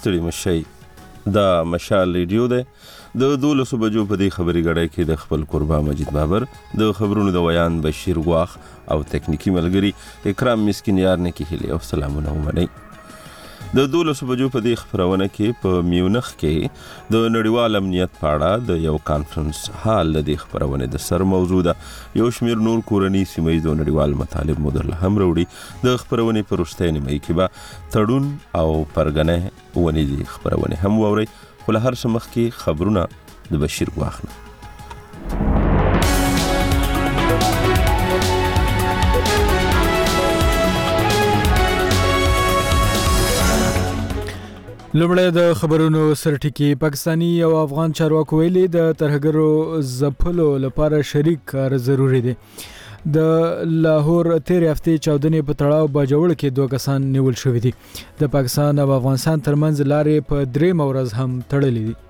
ستړي مشئ دا مشال ریډیو دی د 12 بجو په دې خبري غړای کې د خپل قربا مجید بابر د خبرونو د ویان بشیر غواخ او تکنیکی ملګری اکرام مسکینیار نه کې هلي او سلامونه ومنئ د 12 بجو په دې خبرونه کې په میونخ کې د نړیوال امنیت په اړه د یو کانفرنس هال د دې خبرونه د سر موضوع ده یو شمیر نور کورنی سیمه د نړیوال مطالب مدر هم وروړي د خبرونه پر وروستۍ نیمه کې به تړون او پرګنه ونی دي خبرونه هم ووري خو له هر څه مخکې خبرونه د بشیر غواخ لومړی د خبرونو سرټکی پاکستانی او افغان چارواکو ویلي د ترهګرو ځپلو لپاره شریک کار ضروری دی د لاهور تیر هفته چاودنې په تړاو باجوړ کې 2 کسان نیول شوي دي د پاکستان او افغانستان ترمنځ لارې په 3 ورځ هم تړلې دي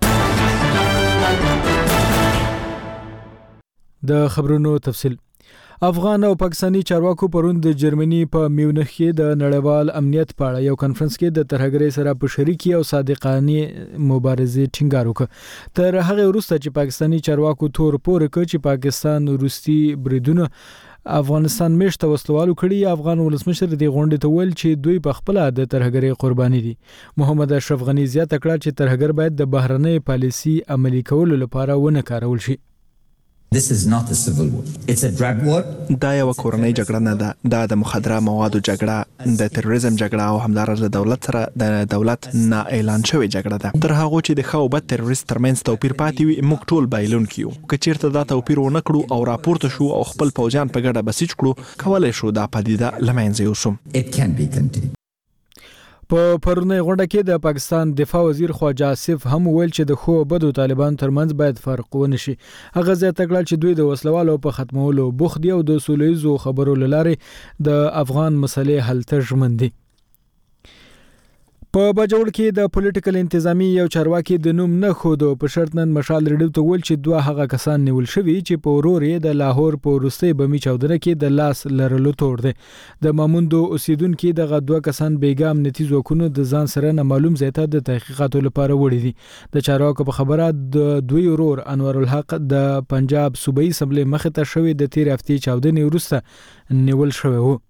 د خبرونو تفصیل افغان او پاکستانی چارواکو پرون د جرمني په میونخ کې د نړیوال امنیت په اړه یو کانفرنس کې د ترهګرۍ سره په شریکي او صادقانه مبارزې ټینګار وکړ تر هغه وروسته چې پاکستانی چارواکو تور پور کړ چې پاکستان روسي بریدونه افغانستان میشته وسلوالو کړي افغان ولسمشر د غونډې ته ویل چې دوی په خپل د ترهګرۍ قرباني دي محمد اشرف غنی زیاته کړه چې ترهګر باید د بهرنۍ پالیسي عملي کولو لپاره ونه کارول شي This is not a civil war. It's a drug war. دا یو کورنۍ جګړه نه ده دا د مخدره موادو جګړه د تروریزم جګړه او همدارس د دولت سره د دولت نه اعلان شوی جګړه ده تر هغه چې د خو بد تروریست ترمنځ توپیر پاتې وي موږ ټول بایلون کیو که چیرته دا توپیر ونه کړو او راپورته شو او خپل فوجان په ګډه بسیج کړو کولای شو دا پدیده لمنځه یوسم It can be contained. په پرونی غونډه کې د پاکستان دفاع وزیر خواجه آصف هم ویل چې د خو بدو طالبان ترمنځ باید فرق ونشي هغه زیاته کړه چې دوی د وسلوالو په ختمولو بوخت دي او د سولېزو خبرو لاره د افغان مسلې حل ته ژمن دي په باجوړ کې د پولیټیکل انتظامی یو چارواکي د نوم نه خودو په شرط نن مشال ریډیو ته ویل چې 2 هغه کسان نیول شوي چې په ورور یې د لاهور په وروستۍ بمي چاودنه کې د لاس لرلو تور دي د ماموندو اوسیدونکو دغه 2 کسان بیګا امنیتي ځواکونو د ځان سره نه معلوم ځای د تحقیقاتو لپاره وړي دي د چارواکو په خبره د دوی ورور انور الحق د پنجاب صوبایي اسمبلی مخه ته شوی د تیر هفته چاودنې وروسته نیول شوی وو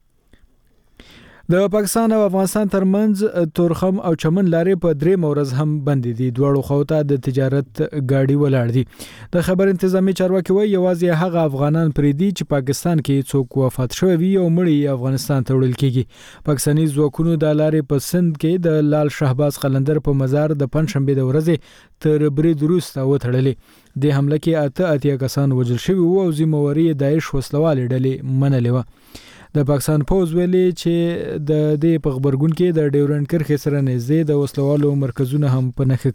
د پاکستان او افغانستان ترمنځ تورخم او چمن لارې په 3 ورځ هم بند دي دواړو خواته د تجارت گاډي ولاړ دي د خبر انتظامی چارواکي وایي یوازې هغه افغانان پریدي چې پاکستان کې څوک وفات شوی وي او مړي افغانستان ته وړل کیږي پاکستاني ځواکونو د لارې په سند کې د لال شهباز قلندر په مزار د پنځشنبه د ورځې تر برید وروسته وتړلې د حمله کې 8 کسان وژل شوي او ذمہواری داعش وسلوال ډلې منلې و د پاکستان پوز ویلي چې د دې په خبرګون کې د ډیورنډ کرښې سره نږدې د وسلوالو مرکزونه هم په نښه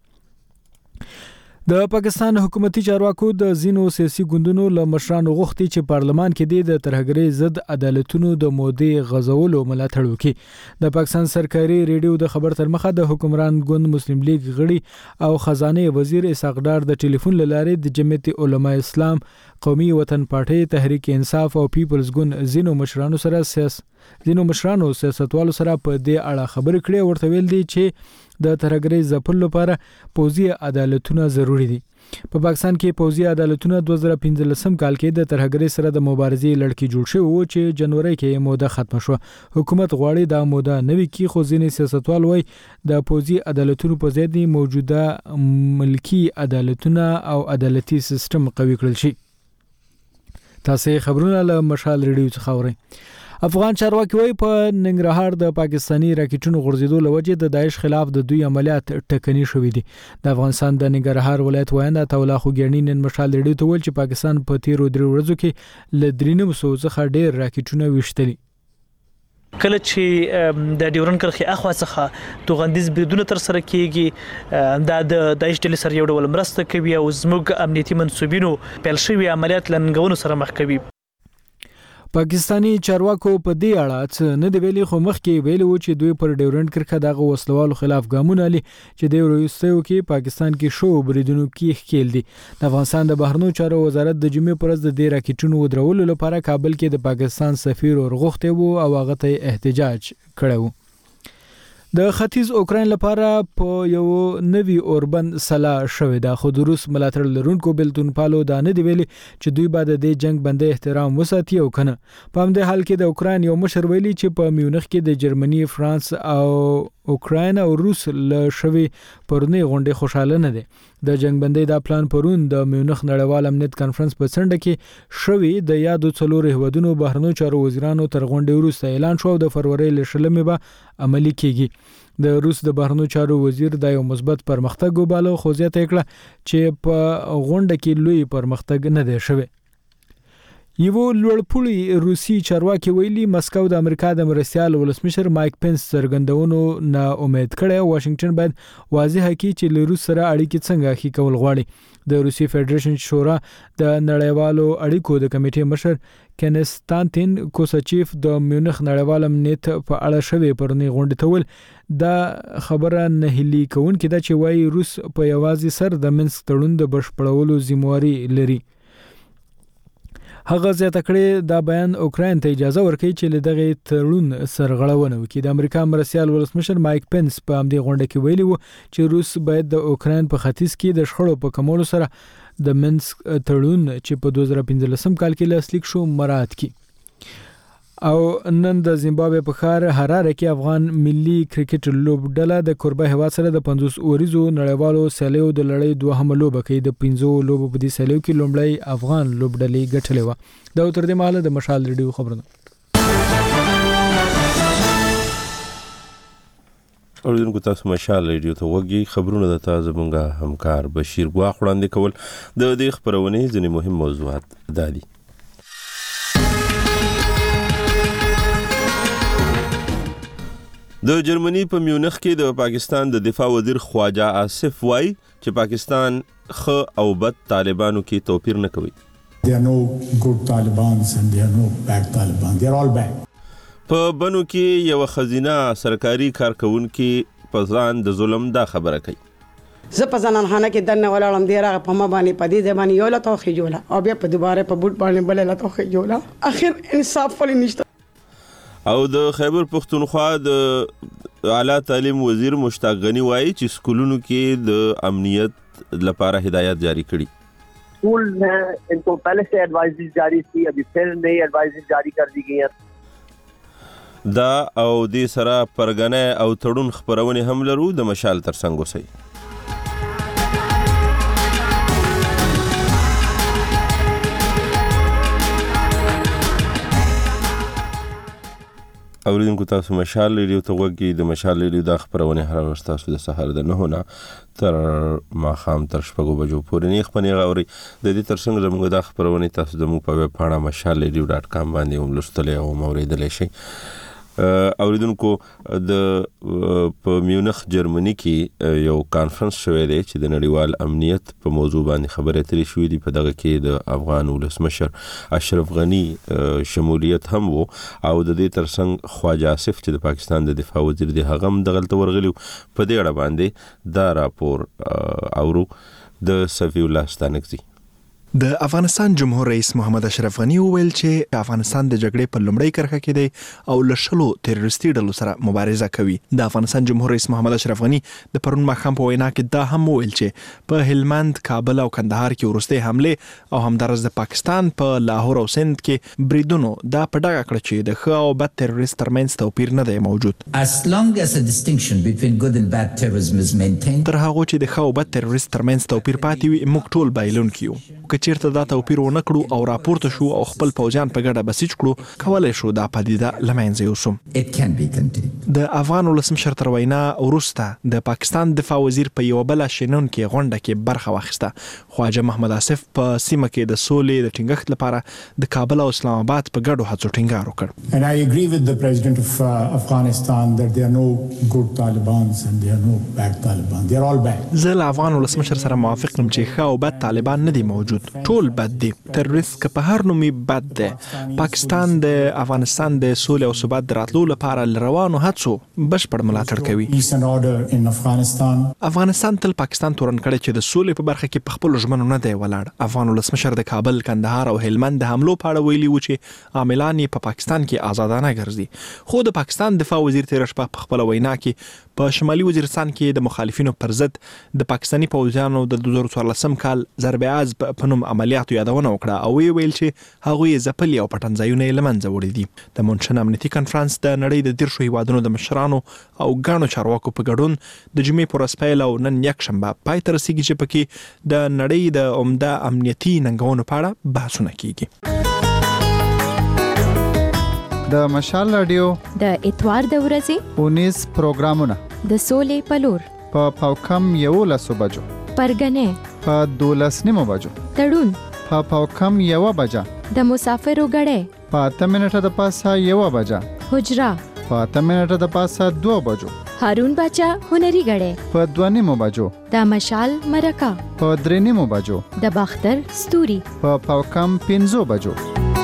کړي د پاکستان حکومتي چارواکو د زینو سیاسي ګوندونو له مشرانو غوښتي چې پارلمان کې د ترهګرۍ ضد عدالتونو د مودې غزولو ملاتړ وکړي د پاکستان سرکاري ریډیو د خبر تر مخه د حکمران ګوند مسلم لیگ غړي او خزانه وزیر اسحاق ډار د ټلیفون لاره د جمعیت علماء اسلام قومي وطن پارټي تحریک انصاف او پیپلز ګوند زینو مشرانو سیاستوالو سره په دې اړه خبرې کړې ورته ویل دي چې د ترهګرۍ ځپلو لپاره پوځي عدالتونه ضروری دي په پاکستان کې پوځي عدالتونه 2015 کال کې د ترهګرۍ سره د مبارزې لړکی جوړ شو او چې جنوري کې موده ختم شو حکومت غواړي دا موده نوي کې خو ځینې سیاستوال وایي د پوځي عدالتونو په ځای د موجوده ملکی عدالتونه او عدالتي سیستم قوي کړل شي تاسو خبرونه له مشال ریډیو څخه اورئ افغان چارواکي وایي په ننګرهار د پاکستانی راکټونو غورځېدو لوجه د داعش خلاف د دوی عملیات ټکني شوې دي د افغانستان د ننګرهار ولایت وایند تولا خوګیانی نن مشال ریډیو ته ویل چې پاکستان په تیرو 3 ورځو کې ل 300 څخه ډېر راکټونه وشتلي کله چې د ډیورن کرخي اخوا څخه توغندیز بریدونه تر سره کیږي د داعش ډلې سره یو ډول مرسته کوي او زموږ امنیتي منسوبینو پیل شوی عملیات لنګونو سره مخ کوي پاکستانی چارواکو په دې اړه څه نه دی ویلي خو مخکې ویلي و چې دوی پر ډیورنډ کرښه دغه وسلوالو خلاف ګامونه لري چې د وروستیو کې پاکستان کې شو بریدونو کې ښکیل دي د افغانستان د بهرنیو چارو وزارت د جمعې پر ورځ د دې راکټونو ودرولو لپاره کابل کې د پاکستان سفیر ورغوښتی و او هغه ته احتجاج کړی و د ختیځ اوکراین لپاره په یو نوی اوربند سلا شوې ده، خو د روس ملاتړ لرونکو بلتون پالو دا نه دی ویلي چې دوی به د دې جنگ بندي احترام وساتي او کنه. په همدې حال کې د اوکراین یو مشر ویلي چې په میونخ کې د جرمني، فرانس او اوکراین او روس له شوي پرونی غونډې خوشاله نه دي. د جنگ بندي دا پلان پرون د میونخ نړیوال امنیت کانفرنس په څنډه کې شوي د یادو څلور هیوادونو بهرنیو چارو وزیرانو تر غونډې وروسته اعلان شو د فروری ل 16 به عملی کیږي. د روس د بهرنیو چارو وزیر د یو مثبت پرمختګ وباله، خو زیاته کړه چې په غونډه کې لوی پرمختګ نه دی شوی. یو لوړپوړی روسي چارواکي ویلي مسکو د امریکا د مرستیال ولسمشر مایک پنس څرګندونو نه امید کړي واشنگټن باید واضح کړي چې له روس سره اړیکې څنګه ښه کول غواړي. د روسي فدریشن شورا د نړیوالو اړیکو د کمیټې مشر کنستانتین کوساچیف د میونخ نړیوال امنیت په اړه شوی پرونی غونډه تول دا خبره نه هلي کوونکې ده چې وايي روس په یوازې سر د منسک تړون د بشپړولو ذمہواری لري. هغه زیاته کړې دا بیان اوکراین ته اجازه ورکړي چې له دغه تړون سرغړونه وکړي. د امریکا مرستیال ولسمشر مایک پنس په همدې غونډه کې ویلي و چې روس باید د اوکراین په ختیځ کې د شخړو په کمولو سره د منسک تړون چې په 2015 کال کې لاسلیک شو مراعات کړي. او نن د زیمبابوې په ښار حراره کې افغان ملي کرکټ لوبډله د کوربه هیواد سره د 50 اوریزو نړیوالو سیالیو د لړۍ دوهمه لوبه کوي. د 15 لوبو په دې سیالیو کې لومړی افغان لوبډلې ګټلې و. دا تر دې مهاله د مشال ریډیو خبرونه. اوریدونکو تاسو مشال ریډیو ته وګورئ. خبرونه د تازه مونږه همکار بشیر ګواخ وړاندې کول. د دې خبرونه ځینې مهم موضوعات دادي. د جرمنی په میونخ کې د پاکستان د دفاع وزیر خواجه آصف وای چې پاکستان خ او بد طالبانو کې توپیر نه کوي. There are no good Talibans and there are no bad Talibans. They are all bad. په بنو کې یو خزینه سرکاري کارکونکو په ځان د ظلم دا خبره کوي. زه په ځانانخانه کې دنه ولاړم دی راغه په ما باندې پدې د باندې یو لا توخې جوړه او بیا په دوباره په بوت باندې بل لا توخې جوړه. اخر انصاف ولې نشته. او د خیبر پختونخوا د اعلی تعلیم وزیر مشتاق غنی وایي چې سکولونو کې د امنیت لپاره هدایت جاری کړي. School हैं इनको पहले से एडवाइजरी जारी थी, अभी फिर नई एडवाइजरी जारी कर दी गई है. دا او دې سره پرګنه او تړون خبرونه هم لرو د مشال ترڅنګ وسی. اوریدونکو تاسو مشال ریډیو ته وګورئ. د مشال ریډیو د خبرونه هر ورځ تاسو د سحر د 9 نه تر ماښام تر 6 بجو پورې نه خبرونه غوړي. د دې ترڅنګ زموږ د خبرونه تاسو د مو په ویب پاڼه mashalradio.com باندې هم لوستلی او اوریدلی شئ. اوریدونکو د په میونخ جرمنی کې یو کانفرنس شوی دی چې د نړیوال امنیت په موضوع باندې خبرې اترې شوې دي. په دغه کې د افغان ولسمشر اشرف غنی شمولیت هم وو او د دې ترڅنګ خواجه آصف چې د پاکستان د دفاع وزیر دی هغه هم دغلته ورغلی. په دې اړه باندې دا راپور اورو د صفی الله ستانکزی. د افغانستان جمهور رئیس محمد اشرف غنی وویل چې افغانستان د جګړې په لومړۍ کرښه کې دی او له شلو تروریستي ډلو سره مبارزه کوي. د افغانستان جمهور رئیس محمد اشرف غنی د پرون ماښام په وینا کې دا هم وویل چې په هلمند، کابل او کندهار کې وروستۍ حمله او همدارس د پاکستان په لاهور او سند کې بریدونو دا په ډاګه کړ چې د ښه او بد تروریست ترمنځ توپیر نه دی موجود. As long as a distinction between good and bad terrorism is maintained, تر هغه چې د ښه او بد تروریست ترمنځ توپیر پاتې وي موږ ټول بایلونکي یو. که چیرته دا توپیر ونه کړو او راپورته شو او خپل پوځیان په ګډه بسیج کړو کولای شو دا پدیده لمنځه یوسم. it can be contained. د افغان ولسمشر تر وینا وروسته د پاکستان دفاع وزیر په یو بل شینون کې غونډه کې برخه واخیسته. خواجه محمد آصف په سیمه کې د سولې د ټینګښت لپاره د کابل او اسلام آباد په ګډو هڅو ټینګار وکړ. And I agree with the president of Afghanistan that there are no good Talibans and there are no bad Talibans. They are all bad. زه له افغان ولسمشر سره موافق یم چې ښه او بد طالبان نه دي موجود. ټول بد دي. تروریست که په هر نومي بد دی. پاکستان د افغانستان د سولې او ثبات د راتلو لپاره روانو هڅو بشپړ ملاتړ کوي. Peace and order in Afghanistan. افغانستان تل پاکستان تورن کړي چې د سولې په برخه کې په خپل ژمنو نه دی ولاړ. افغان ولسمشر د کابل، کندهار او هلمند د حملو په اړه ویلي و چې عاملان په پاکستان کې آزادانه ګرځي. خو د پاکستان دفاع وزیر تیر شپه په خپل وینا کې په شمالي وزیرستان کې د مخالفینو پر ضد د پاکستاني پوځیانو د 2014 کال ضرب عزب په نوم عملیاتو یادونه وکړه او ویل چې هغوی ځپلي او پټنځایونه یې له منځه وړي دي. د مونشن امنیتي کنفرانس د نړۍ د 10 هیوادونو د مشرانو او ګڼو چارواکو په ګډون د جمعې پر ورځ پیل او نن یکشنبه پای ته رسیږي چې پکې د نړۍ د عمده امنیتي ننګونو په اړه بحثونه کیږي. د مشال رادیو د اتوار د ورځې 19 پروګرامونه د سولې پلور په پاوکم 11 بجو پرګنې په 12 بجو تړون په پاوکم 1 بجه د مسافرو غړې په 8 منټه د پاسه 1 بجه حجرا په 8 منټه د پاسه 2 بجو هارون بچا هنري غړې په 2 بجو د مشال مرکا په 3 بجو د باختر ستوري په پاوکم 15 بجو.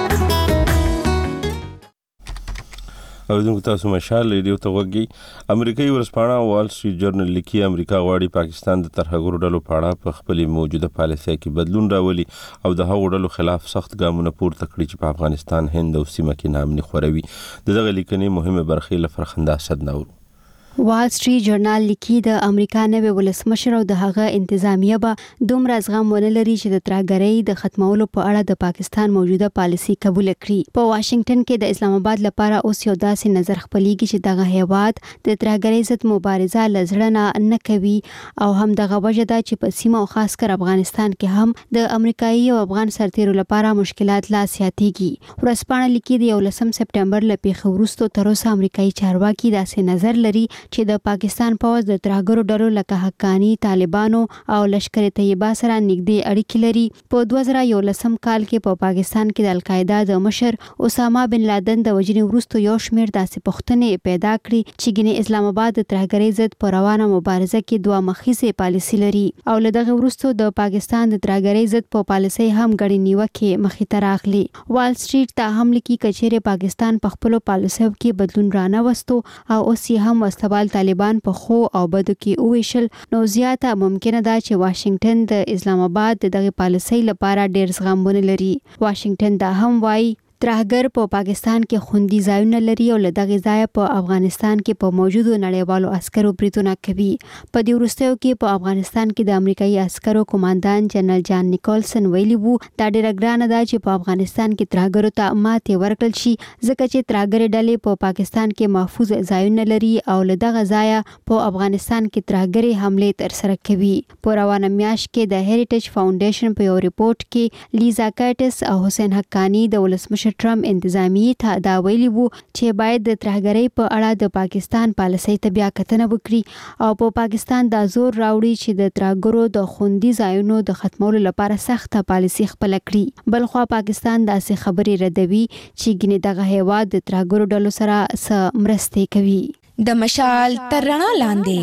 اوریدونکو تاسو مشال ریډیو ته وګورئ. امریکایي ورځپاڼه وال سټریټ جرنل لیکي امریکا غواړي پاکستان د ترهګرو ډلو په اړه په خپل موجوده پالیسۍ کې بدلون راولي او د هغو ډلو خلاف سخت ګامونه پورته کړي چې په افغانستان، هند او سیمه کې ناامني خوروي. دغه لیکنې مهمه برخې له فرخنده اسد نور. وال سټریټ جرنال لیکي د امریکا نوې ولسمشر او د هغه انتظامیه به دومره زغم ونه لري چې د ترهګرۍ د ختمولو په اړه د پاکستان موجوده پالیسي قبول کړي. په واشنگټن کې د اسلام آباد لپاره اوس یو داسې نظر خپلېږي چې دغه هیواد د ترهګرۍ ضد مبارزه لزړه نه کوي او هم دغه وجه ده چې په سیمه او خاص کر افغانستان کې هم د امریکایي او افغان سرتیرو لپاره مشکلات لا زیاتېږي. ورځپاڼه لیکي د 11 سپټمبر له پیښې وروسته تر اوسه امریکایي چارواکي داسې نظر لري چې د پاکستان پوځ د ترهګرو ډلو لکه حقانی، طالبانو او لشکر طیبه سره نږدې اړیکې لري. په 2011 کال کې په پاکستان کې د القاعده د مشر اسامه بن لادن د وژنې وروسته یو شمېر داسې پوښتنې پیدا کړې چې ګینه اسلام آباد د ترهګرۍ ضد په روانه مبارزه کې دوه مخیزه پالیسي لري او له دغه وروسته د پاکستان د ترهګرۍ ضد په پالیسي هم غړي نیوکه مخې ته راغلي. وال سټریټ ته هم لیکي کچېره پاکستان په خپل پالیسیو کې بدلون رانه وستو او اوس یې هم واستوال طالبان په خو او بدو کې اویشل، نو زیاته ممکنه ده چې واشنگټن د اسلام آباد دغه پالیسۍ لپاره ډیر زغمونه لري. واشنگټن دا هم وایي ترهګر په پاکستان کې خوندي ځایونه لري او له دغه ځای په افغانستان کې په موجودو نړیوالو عسکرو بریدونه کوي. په دې وروستیو کې په افغانستان کې د امریکایي عسکرو کمانډان جنرال جان نیکولسن ویلي وو دا ډیره ګرانه ده چې په افغانستان کې ترهګرو ته ماتې ورکړل شي ځکه چې ترهګر ډلې په پاکستان کې محفوظ ځایونه لري او له دغه ځای په افغانستان کې ترهګري حمله ترسره کوي. په روانه میاشت کې د هریټیج فاونډیشن په یو ریپورت کې لیزا کارټس او حسین حقانی د ولسمشر ټرمپ انتظامیه ته دا ویلي وو چې باید د ترهګرۍ په اړه د پاکستان پالیسۍ ته بیا کتنه وکړي او په پاکستان دا زور راوړي چې د ترهګرو د خوندي ځایونو د ختمولو لپاره سخته پالیسي خپل کړي. بلخوا پاکستان داسې خبرې ردوي چې ګینه دغه هیواد د ترهګرو ډلو سره مرستې کوي. د مشال تر رڼا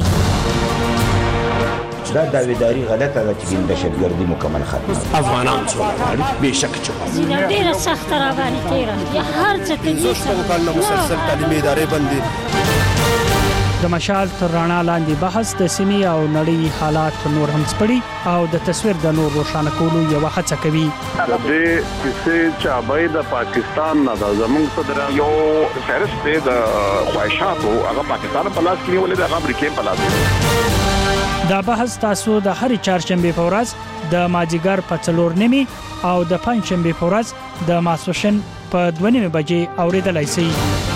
لاندې دا داویداری غلطه ده چې دهشتګردي مکمل ختمه افغانان څو به شک چې ډیره سخت را باندې تیرا هر څه ته زوښ په کال مسلسل تعلیمي ادارې باندې د مشال تر رڼا لاندې بحث د سیمې او نړۍ حالات نور هم سپړي او د تصویر د نور روښانه کولو یو هڅه کوي. د دې چې چابای د پاکستان نه د زمونږ صدر یو فهرست د خواهشاتو هغه پاکستان په لاس کې نیولې د امریکا په لاس. دا بحث تاسو د هرې چهارشنبه په ورځ د مازیګر په 4:30 او د پنځشنبه په ورځ د ماسپښین په 2:30 بجې اوریدلای شئ.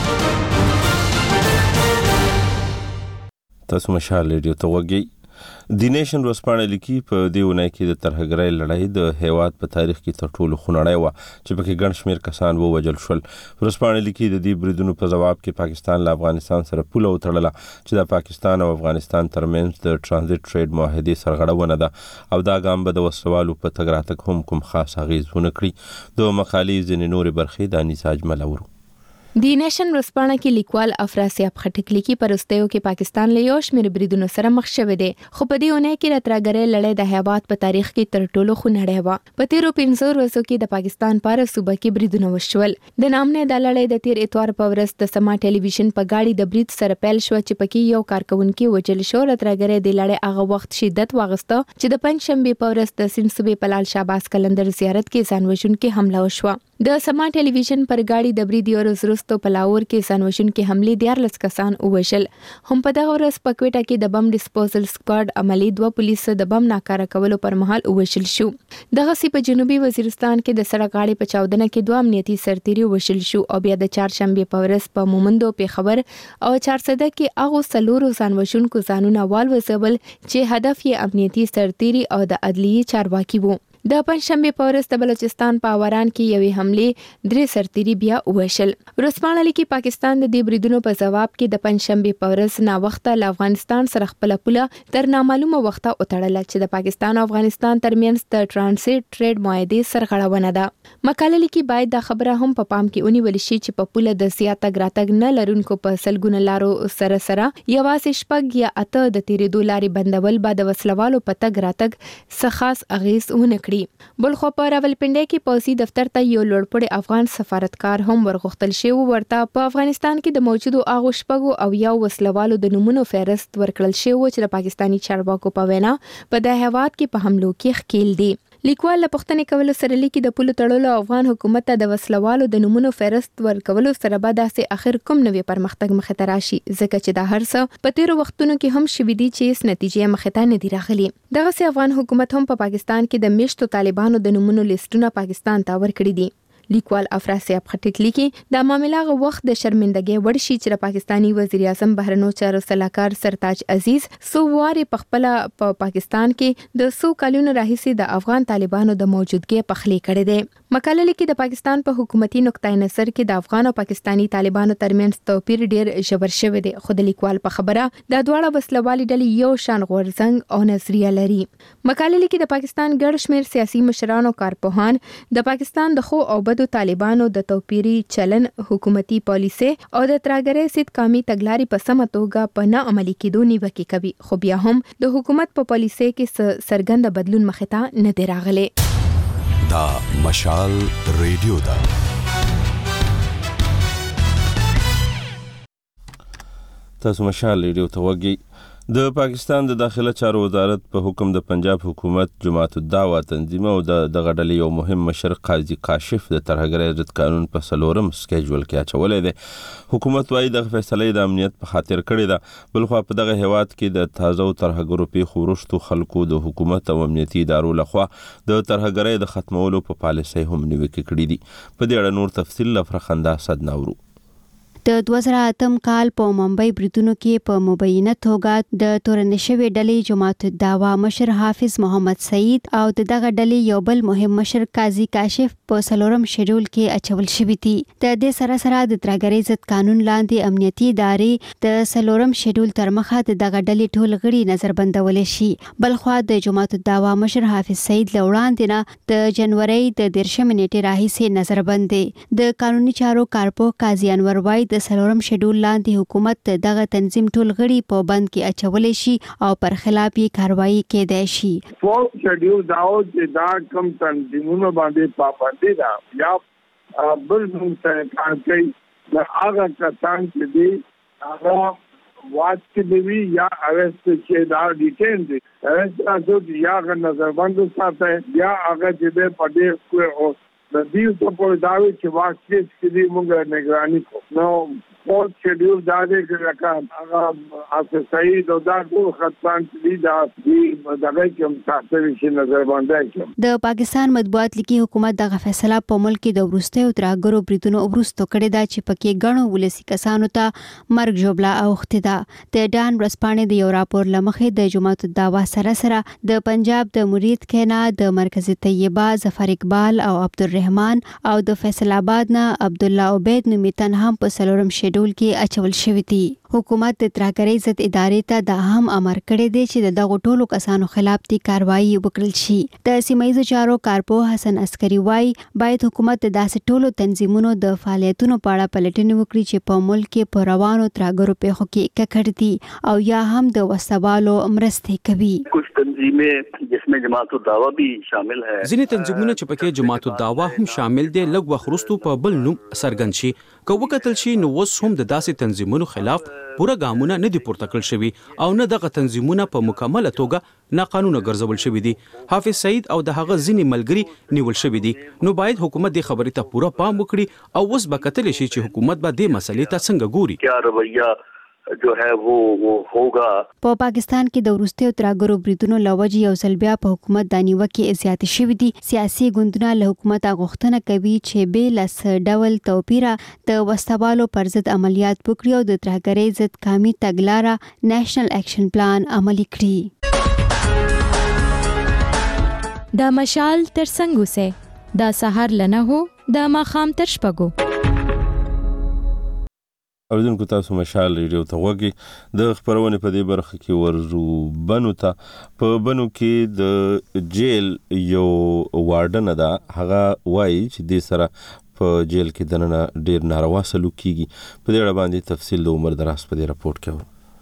تاسو مشال ریډیو ته وګورئ. دی نیشن ورځپاڼه لیکي په دې ونای کې د ترهګرۍ لړۍ د هیواد په تاریخ کې تر ټولو خونړۍ و چې پکې ګڼ شمېر کسان ووژل شول. ورځپاڼه لیکي د دې بریدونو په ځواب کې پاکستان له افغانستان سره پوله وتړله چې د پاکستان او افغانستان ترمنځ د ټرانزیت ټریډ معاهدې سرغړونه ده او دا ګام به د وسلوالو په تګ راتګ هم کوم خاص اغیز ونه کړي. د مقالې ځینې نورې برخې د انیسا اجمل اورو. دی نیشن ورځپاڼه کې لیکوال افراسیاب خټک لیکي پرستیو کې پاکستان له یو شمېر بریدونو سره مخ شوی دی خو په دې ونه کې د ترهګرۍ لړۍ د هیواد په تاریخ کې تر ټولو خونړۍ و. په تیرو 15 ورځو کې د پاکستان پر صوبه کې بریدونه وشول. د نامنه د لړۍ د تیر اتوار په ورځ د سما ټلویزیون په گاډي د برید سره پیل شو چې پکې یو کارکونکو وجل شو. د ترهګرۍ د لړۍ هغه وخت شدت واغسته چې د پنځشنبه په ورځ د سند صوبې په لال شاباس کلندر زیارت کې ځانوژونکو حمله وشوه. د سما ټلویزیون پر گاډي د بریدي ورستو په لاور کې ځانوژن کې حمله 14 کسان ووژل. هم په دغه ورځ په کوټه کې د بم ډیسپوزل سکواډ عملی 2 پولیس د بم ناکاره کولو پر مهال ووژل شو. دغه سی په جنوبي وزیرستان کې د سړک غاړې په چاودنه کې 2 امنیتي سرتیري وژل شو او بیا د چهارشنبه په ورځ په مومندو پیښور او چارسده کې هغه سلورو ځانوژونکو ځانونه والوځول چې هدف یې امنیتي سرتیري او د عدلیې چارواکي وو. د پنځشنبه په ورځ د بلوچستان په اوران کې یوې حمله 3 سرتیري بیا ووژل. ورسپانه لیکي پاکستان د دې بریدونو په جواب کې د پنځشنبه په ورځ نا وخته له افغانستان سره خپل پوله تر نامعلومه وخته وتړل چې د پاکستان او افغانستان ترمنځ د ترانزیت ټریډ معاهده سرغړونه ده. مقاله لیکي باید د خبره هم په پام کې ونیول شي چې په پوله د زیاته ګراتګ نه لرونکو په سلګونه لارو سره یوازې شپږ یا 8 د تیریدو لارې بندول بعد وسلوالو په تګ راتګ څخه خاص اغیز ونه کړي. بلخو په راولپنډي کې پولیسي دفتر ته یو لوړپوړی افغان سفارتکار هم ورغښتل شو. ورته په افغانستان کې د موجودو اغو شپږو او یو وسلوالو د نمونو فهرست ورکړل شو چې د پاکستانی چارواکو په وینا په د هیواد کې په حملو کې ښکیل دي. لیکوال له پښتنې کولو سره لیکي د پولو تړلو افغان حکومت ته د وسلوالو د نمونو فهرست ورکولو سره به داسې اخر کوم نوې پرمختګ مخې ته راشي ځکه چې د هر څه په تیرو وختونو کې هم شوي دي چې هیڅ نتیجې مخې ته نه دي راغلي. دغسې افغان حکومت هم په پاکستان کې د میشتو طالبانو د نمونو لیستونه پاکستان ته ورکړي دي. لیکوال افراسیاب خټک لیکي د معاملې وخت د شرمندګۍ وړ شي چې پاکستانی وزیر اعظم بهرنیو چارو سلاکار سرتاج عزیز سوواري په خپل په پاکستان کې د 100 کلونو راهیسې د افغان طالبانو د موجودګۍ پخلی کړي دي. مقاله لیکي د پاکستان په حکومتي نقطه نظر کې د افغان او پاکستانی طالبانو ترمنځ توپیر ډیر ژور شوی دی خو د لیکوال په خبره د دواړه وسلوالي ډلې یو شان غورځنګ او نظریه لري. مقاله لیکي د پاکستان ګڼ شمېر سیاسي مشران او کارپوهان د پاکستان د خو او بدو طالبانو د توپیری چلن حکومتي پالیسي او د ترګرې سید کامي تګلاري په سمه توګه په نه عملي کېدو نیوکه کوي خو بیا هم د حکومت په پالیسي کې سرګند بدلون مخې ته نه دی راغلی. دا مشال ریډیو دا تاسو مشال ریډیو ته وګورئ. د پاکستان د داخله چارو وزارت په حکم د پنجاب حکومت جماعت الدعوه تنظیم او د غډلې یو مهم مشر قاضي کاشف د ترهګرۍ ضد قانون په سلورم سکیجول کې اچولې ده. حکومت وايي د فیصلې د امنیت په خاطر کړې ده. بلخو په دغه هیواد کې د تازه ترهګرو پیښو وروسته خلکو د حکومت او امنیتي ادارو لخوا د ترهګرۍ د ختمولو په پالیسۍ هم نیوکې کړې دي. په دې اړه نور تفصیل لفرخنده صدناورو. د 2008 کال په ممبئی بریدونو کې په مبینه توګه د تورنشوي ډلې جماعت الدعوه مشر حافظ محمد سعید او دغه ډلې یو بل مهم مشر قاضي کاشف په سلورم شیډول کې اچول شوی دي. د دې سره د ترګرۍ ضد قانون لاندې امنیتي ادارې د سلورم شیډول تر مخه دغه ډلې ټول غړي نظر بندول شي. بلخو د جماعت الدعوه مشر حافظ سعید لوړاندې نه د جنوري د 13 نیټې راهیسې نظر بند دي. د قانوني چارو کارپو قاضي انور وای د سلورم شیډول لاندې حکومت دغه تنظیم ټول غړي په بند کې اچولې شي او پر خلاف یې کاروایی کېدای شي. فورث شیډول داو چې دا کم تنظیمونو باندې پابندي ده یا بل موږ کار کوي دا هغه کسان چې دي هغه واچ کې دی یا ارست چې دا ډیټین دي ارست تاسو یا نظربند ساتي یا هغه چې په دې کوه د دې په داوی چې واقعي چې دې موږ نگرانی کو نو فورث شیډول دا دې کې هغه حافظ سعید او دا ټول خطان چې دا دغه کوم تاسو شي نظر باندې کوم. د پاکستان مطبوعات لیکي حکومت دغه فیصله په ملک کې د ورستیو ترګرو بریدونو وروسته کړې ده چې پکې غنو ولسی کسانو ته مرګ جوړه اوخته ده. د ډان ورسپانې د یو راپور لمخې د جماعت الدعوه سره د پنجاب د مرید کینا د مرکزی طیبه ظفر اقبال او عبدالرحمن او د فیصل آباد نه عبد الله عبید نومیتن هم په سلورم شیډول کې اچول شوی دي. حکومت د ترګرۍ ضد ادارې ته دا هم امر کړی دی چې دغه ټولو کسانو خلاف دي کاروایی وکړل شي. د سیمایي چارو کارپو حسن عسکری وای باید حکومت د داسې ټولو تنظیمونو د فعالیتونو په اړه پلټنې وکړي چې په ملک کې په روانو ترګرو پیښو کې ککړ دي او یا هم د وسوالو مرستې کوي. کچھ تنظیمیں جس میں جماعت الدعوه بھی شامل ہے. ځینې تنظیمونه چې پکې جماعت الدعوه هم شامل دي لږ وخت وروسته په بل نوم څرګند شي. که وکتل شي نو اوس هم د داسې تنظیمونو خلاف پوره ګامونه نه دي پورته کړل شوي او نه دغه تنظیمونه په مکمله توګه ناقانونه ګرځول شوي دي. حافظ سعید او د هغه ځینې ملګري نیول شوي دي. نو باید حکومت دې خبرې ته پوره پام وکړي او اوس به کتلی شي چې حکومت به دې مسلې ته څنګه ګوري. کیا رویہ جو ہے وہ ہوگا. په پاکستان کې د وروستیو ترهګرو بریدونو لوجې یو ځل بیا په حکومت د نیوکې زیاتې شوې دي. سیاسي ګوندونه له حکومته غوښتنه کوي چې بې له څه ډول توپیره د وسوالو پر ضد عملیات وکړي او د ترهګرۍ ضد قومي تګلاره نېشنل اکشن پلان عملي کړي. د مشال تر څنګ اوسه د سحر لنه هو د ماخام تر شپږو. اوریدونکو تاسو مشال ریډیو ته وګورئ. د خبرونه په دې برخه کې ورزو بنو ته په بنو کې د جیل یو وارډن ده. هغه وایي چې د سره په جیل کې دننه ډیر ناروا سلوک کیږي. په دې اړه باندې تفصیل د عمر دراس په دې راپورټ کې.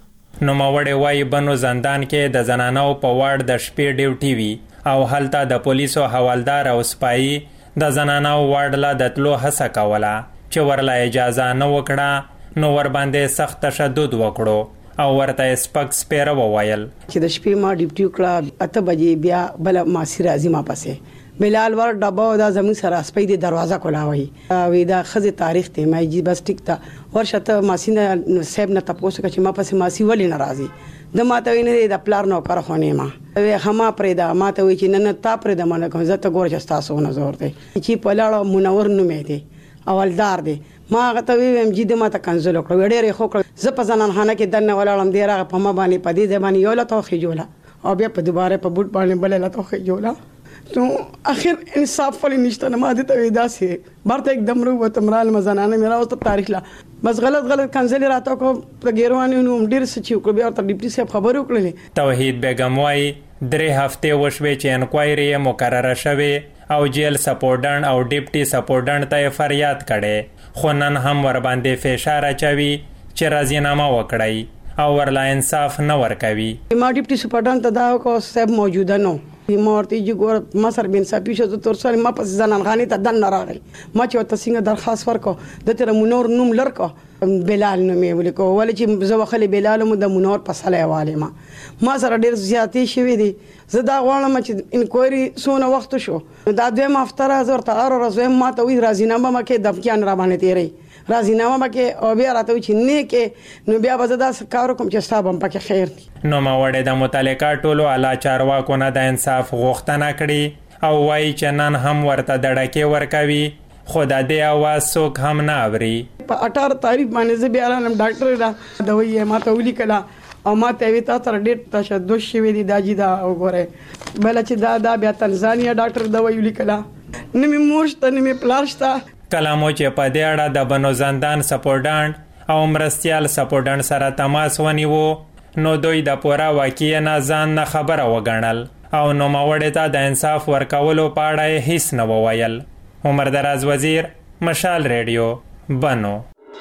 نو ماوړې وایي بنو زندان کې د زنانو په وارډ د شپې ډیوټي وي او هلته د پولیسو حوالدار او سپایي د زنانو وارډ لا د تلو هڅه کوله چې ورله اجازه نه وکړه. نو ور باندې سخت تشدد وکړو او ورته سپک سپیره وویل چې د شپې ما ډیوټي کړه 8 بجې بیا بل ماسي راځي ما پسې بلال ور ډبا دا زمون سره سپې د دروازه کولاوي وې دا خزه تاریخ ته مې جی بس ټیک تا ورشته ماسي نه صاحب نه تاسو چې ما پسې ماسي ولې ناراضي د ماته ویني د پلار نو کار خونه ما هما پرې دا ماته وی چې نه تا پرې د مانه کوم زته ګور چې تاسو نه زور دی چې په لاړو منور نو مې دی اولدار دی. ما غته ویم چې د ماته کنزل کړو ډېرې خو کړ ز په ځنان خانه کې دنه ولاړم دی راغه په ما باندې پدې د باندې یو لته خو جوړه او بیا په دوباره په بوت باندې بل لته خو جوړه. تو اخر انصاف فل نشته نه ما دې ته ودا سي برته एकदम رو وتمرال مزنانه میرا او تاریخ لا بس غلط کنزل راته کو پرګیروانه نو ډېر سچو کو بیا تر ډیپټي صاحب خبرو کړلې. توحید بیگم وايي 3 هفته وشوي چې انکوایری مقرره شوه او جیل سپورډن او ډیپټي سپورډن ته فریاد کړي خو نن هم ور باندې فشار اچوي چې راضینامه وکړي او ورلا انصاف نه ورکوي. ما ډیپټي سپورډن ته دا کو صاحب موجوده نو مورتي جو ګور مصر بن صافي شو تر څو ما پس ځنان خاني ته دن راغی ما چې ته څنګه درخواست ورکو د تر منور نوم لرکو بلال نومې ولیکو ولې چې زه وخلې بلال مو د منور پساله والے ما سره ډیر زیاتې شوې دي. زه دا غواړم چې انکوایري سونه وخت شو دا دوه مفتره زور ته اور رزم ما ته وی راځینامه ما کې دمکیان را باندې تیری راځینامه ما کې او بیا راته چې نه کې نو بیا وزدا کار کوم چې ستابم پکې خیر دي. نو ما وړه د متعلقه ټولو اعلی چارواکو نه د انصاف غوښتنه کړې او وایي چې نن هم ورته دړکې ورکوي خو د دې اواز څوک هم نه اوري. په 18 تاریخ باندې زه بیا رانم ډاکټر دا دوی ما ته ولیکله او ما ته وی تاسو ډېر تشدد شوی دی داجی دا وګوره بل چې دا بیا تنزانیا ډاکټر دوی ولیکله نه می مورشته نه می پلاشته کلامو چې په دې اړه د بنو زندان سپورډن او مرستيال سپورډن سره تماس ونیو نو دوی د پورا واقعي نه ځان نه خبره وګڼل او نو ماوړې ته د انصاف ورکولو په اړه هیڅ نه وویل. عمر دراز وزیر مشال ریډیو بنو.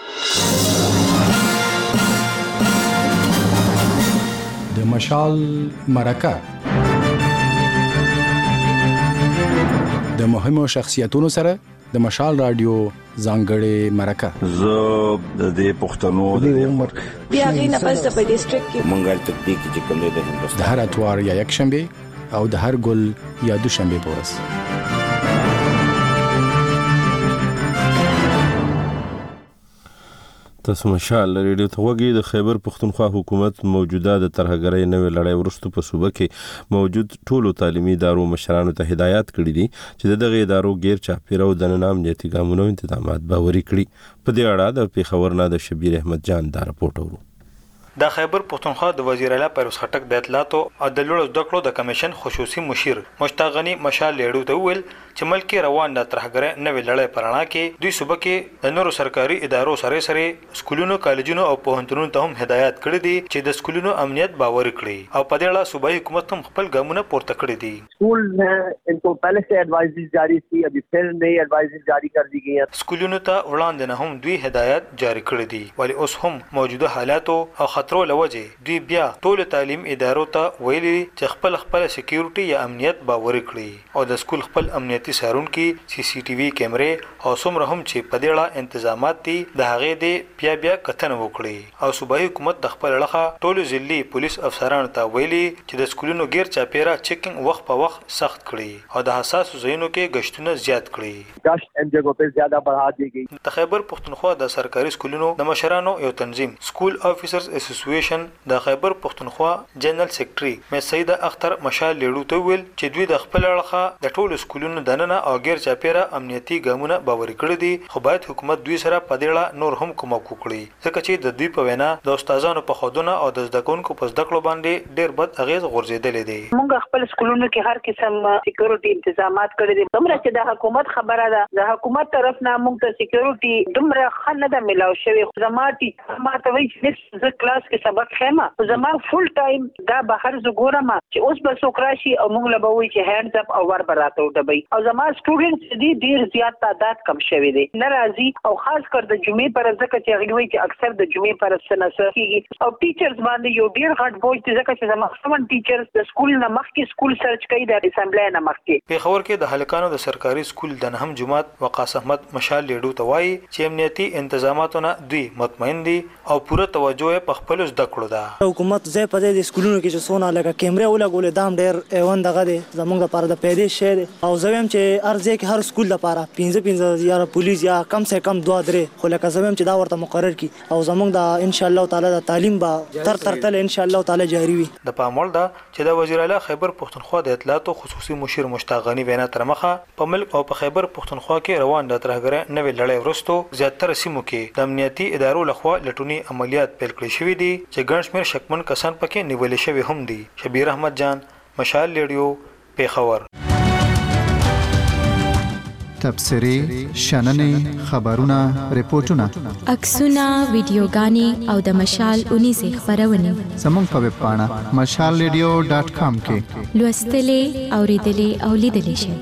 د مشال مرکه د مهمو شخصیتونو سره د مشال رادیو ځانګړې مرکه زه د دې پښتنو د عمر بیا غي نه پس د ډیسټریکټ کې منګل تکتیک چې کوم دی د هندوستان د هر اتوار یا یک شنبه او د هر ګل یا دوشنبه پورس. تاسو مشال ریډیو ته وګورئ. د خیبر پښتونخوا حکومت موجوده د ترهګرۍ نوې لړۍ ورستو په صوبه کې موجود ټولو تعلیمي ادارو مشرانو ته هدایت کړی دي چې دغه ادارو غیر چاپیره او د نام امنیتي ګامونو تنظیمات باوري کړي. په دې اړه د پیښور نه د شبیر احمد جان دا راپورټ ورو. د خیبر پښتونخوا د وزیر اعلی پیروز خټک د اطلاعاتو او د لوړو زده کړو د کمیشن خصوصي مشیر مشتاق غنی مشال لیړو ته ویل چې ملک روان د ترهګرۍ نوې لړۍ پرانا کې دوی صوبه کې د نورو سرکاري ادارو سره سکولونو کالجونو او پوهنتونونو ته هم هدایت کړی دي چې د سکولونو امنیت باور کړي او په دې اړه صوبایي حکومت هم خپل ګامونه پورته کړی دي. स्कूल है इनको पहले से एडवाइजरी जारी थी अभी फिर नई एडवाइजरी जारी कर दी गई है. سکولونو ته وړاندې نه هم دوی هدایت جاری کړی دي ولی اوس هم موجوده حالات او خطر خطرو لوجه دوی بیا ټول تعلیم ادارو ته ویلي چې خپل سکیورټي یا امنیت باور کړي او د سکول خپل امنیتي سارونکي CCTV کیمرې او څومره هم چې په دې اړه انتظامات دي د هغې د بیا کتنه وکړي او صوبایي حکومت د خپل لخوا ټول ضلعي پولیس افسرانو ته ویلي چې د سکولونو غیر چاپیره چیکینګ وخت په وخت سخت کړي او د حساس ځایونو کې گشتونه زیات کړي گشت ان جگہوں پہ زیادہ بڑھا دی گئی. د خیبر پختونخوا د سرکاري سکولونو د مشرانو یو تنظیم سکول افیسرز اسوسییشن د خیبر پختونخوا جنرال سیکریټري مې سید اختر مشال لیړو ته ویل چې دوی د خپل اړخه د ټولو سکولونو دننه او غیر چاپیره امنیتي ګامونه باور کړی دي خو باید حکومت دوی سره په دې اړه نور هم کومک وکړي ځکه چې د دوی په وینا د استادانو په خودونه او د زده کوونکو په زده کړو باندې ډېر بد اغیز غورځېدلې دي. موږ خپل سکولونو کې هر قسم سکیورټي تنظیمات کړی دي دومره چې د حکومت خبره ده د حکومت طرف نه موږ ته سکیورټي دومره ښه نه ده ملاو شوی زما ته وایي چې زه کلاس کې سبق خېما زما فول ټایم دا بهر زه ګورم چې اوس به څوک راشي او موږ له به وایي چې هینډز اپ او ور به راته وډبوي او زما سټوډنټس دي ډېر زیات تعداد کم شوی دی نه راځي او خاص کر د جمعې پر ځکه چې هغوی وایي چې اکثر د جمعې پر سناسه کېږي او ټیچرز باندې یو ډېر غټ بوج دی ځکه چې زما 7 ټیچرز د سکول نه مخکې سکول سرچ کوي د اسمبلی نه مخکې. پېښور کې د هلکانو د سرکاري سکول د نهم جماعت وقاص احمد مشال لیډو ته وایي چې امنیتي انتظاماتونه دوی مطمئن دي او پوره توجه په خپل زده کړو ده. حکومت ځای په ځای د سکولونو کې چې څونه لکه کیمرې ولګولې دام ډېر ایون دغه دی زمونږ لپاره د پیدې شی دی او زه وایم چې هر ځای کې هر سکول لپاره 15 یا پولیس یا کم سے کم 2-3 خو لکه زه وایم چې دا ورته مقرر کړي او زمونږ د ان شاء الله تعالی د تعلیم به تر تل ان شاء الله تعالی جاری وي. د پاموړ ده چې د وزیر اعلی خیبر پختونخوا د اطلاعات خصوصي مشیر مشتاق غنی وینا تر مخه په ملک او په خیبر پختونخوا کې روان د ترهګر نوې لړۍ ورستو زیاتره سیمو کې د امنیتي ادارو لخوا لټونی عملیات پیل کړي شوي دي چې ګڼ شمېر شکمن کسان پکې نیولې شوي هم دي. شبیر احمد جان مشال لیډیو پیښور. تبصرې شننې خبرونه ریپورتونه عکسونه ویډیوګانې او د مشال 19 خبرونه زموږ په ویب پاڼه mashalradio.com کې لوستلې اوریدلې او لیدلې شئ.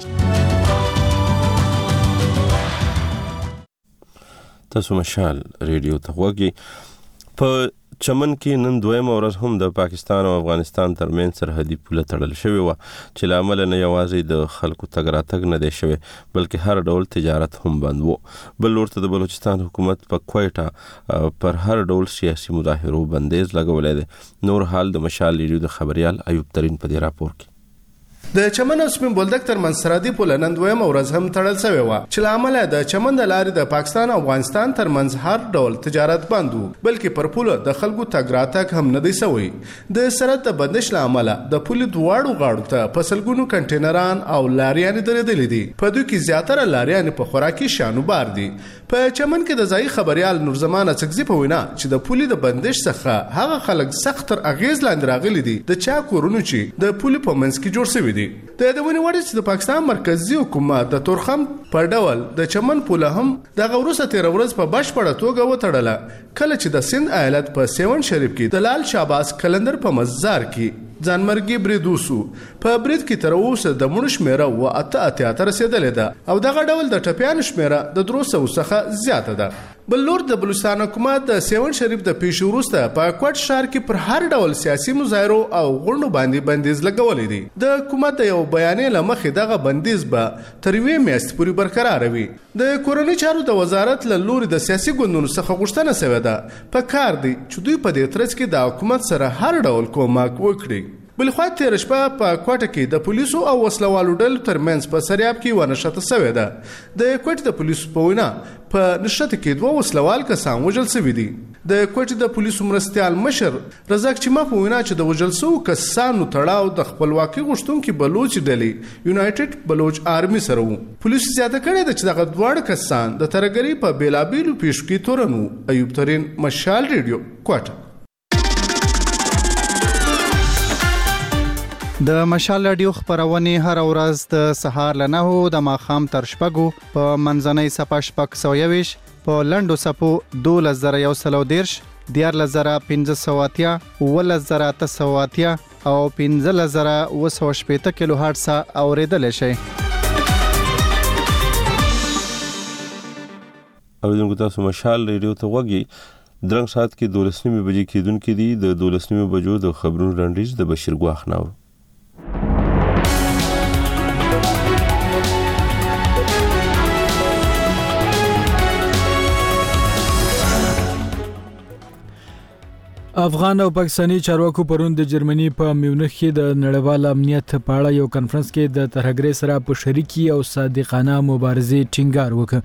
تاسو مشال ریډیو ته وګورئ. په چمن کې نن دویمه ورځ هم د پاکستان او افغانستان ترمنځ سرحدي پوله تړل شوې وه چې له امله نه یوازې د خلکو تګ راتګ نه دی شوی بلکې هر ډول تجارت هم بند و. بل ورته د بلوچستان حکومت په کویټه پر هر ډول سیاسي مظاهرو بندیز لګولی دی. نور حال د مشال لیډیو د خبریال ایوب ترین په دې راپور کې. د چمن او سپین بولدک ترمنځ سرحدي پوله نن دویمه ورځ هم تړل شوې وه چې له امله د چمن د لارې د پاکستان او افغانستان ترمنځ هر ډول تجارت بند و بلکې پر پوله د خلکو تګ راتګ هم نه دی سوی. د سرحد د بندش له امله د پولې دواړو غاړو ته په سلګونو کنټینران او لاریانې درېدلې دي. په دوی کې زیاتره لاریانې په خوراکي شیانو بار دي. په چمن کې د ځایي خبریال نورزمان اڅکزي په وینا چې د پولې د بندش څخه هغه خلک سخت تر اغیز لاندې راغلي دي د چا کورونو چې د پولې په منځ کې جوړ شوي دي. د دونی وړ چې د پاکستان مرکزی حکومت د تورخم په ډول د چمن پوله هم د غوروسه 13 ورځ په بشپړه توګه وتړله کله چې د سند ایالت په سیون شریف کې د لال شاباس کلندر په مزار کې ځانمرګي بریدوسو په برید کې تر اوسه د مړو شمیره و 88 رسیدلې ده او دغه ډول د ټپیانو شمیره د 300 څخه زیاته ده. بل لور د بلوچستان حکومت د سیون شریف د پیش وروسته په کوټ شهر کې پر هر ډول سیاسي مظاهرو او غونډو باندې بندیز لګولې دي. د حکومت یو بیانیه لمخې دغه بندیز به تر یوې میاشتې پورې برقرار وي. د کورنۍ چارو د وزارت له لوري د سیاسي ګوندونو څخه غوښتنه شوې ده په کار دی چې دوی په دې ترڅ کې د حکومت سره هر ډول کومک وکړي. بلخوا تیر شپه په کوټه کې د پولیسو او وسلوالو ډلو ترمنځ په سریاب کې ونښته شوې ده. د کوټې د پولیسو په وینا په نښته کې 2 وسلوال کسان وژل شوي دي. د کوټې د پولیسو مرستیال مشر رزاق چیما په وینا چې د وژل شوو کسانو تړاو د خپلواکۍ غوښتونکي بلوچ ډلې یونایټډ بلوچ آرمي سره وو. پولیسو زیاته کړې ده چې دغه دواړه کسان د ترهګرۍ په بیلابیلو پیښو کې تورن وو. ایوب ترین مشال ریډیو کوټه. د مشال رادیو خبرونه هر ورځ د سهار له 9 د ماښام تر 6 په منځنۍ صفه 620 په لندو صفو 2110 14580 11880 او 15980 کیلو هرتز اوریدل شي. اوریدونکو تاسو مشال ریډیو ته وګورئ. درنګ ساعت کې 12 بجې کېدونکې دي. د 12 بجو د خبرونو رنډیز د بشیر ګواخ ناو. افغان او پاکستاني چارواکو پرون د جرمني په میونخ کې د نړیوال امنیت په اړه یو کانفرنس کې د ترهګرۍ سره په شریکي او صادقانه مبارزې ټینګار وکړ.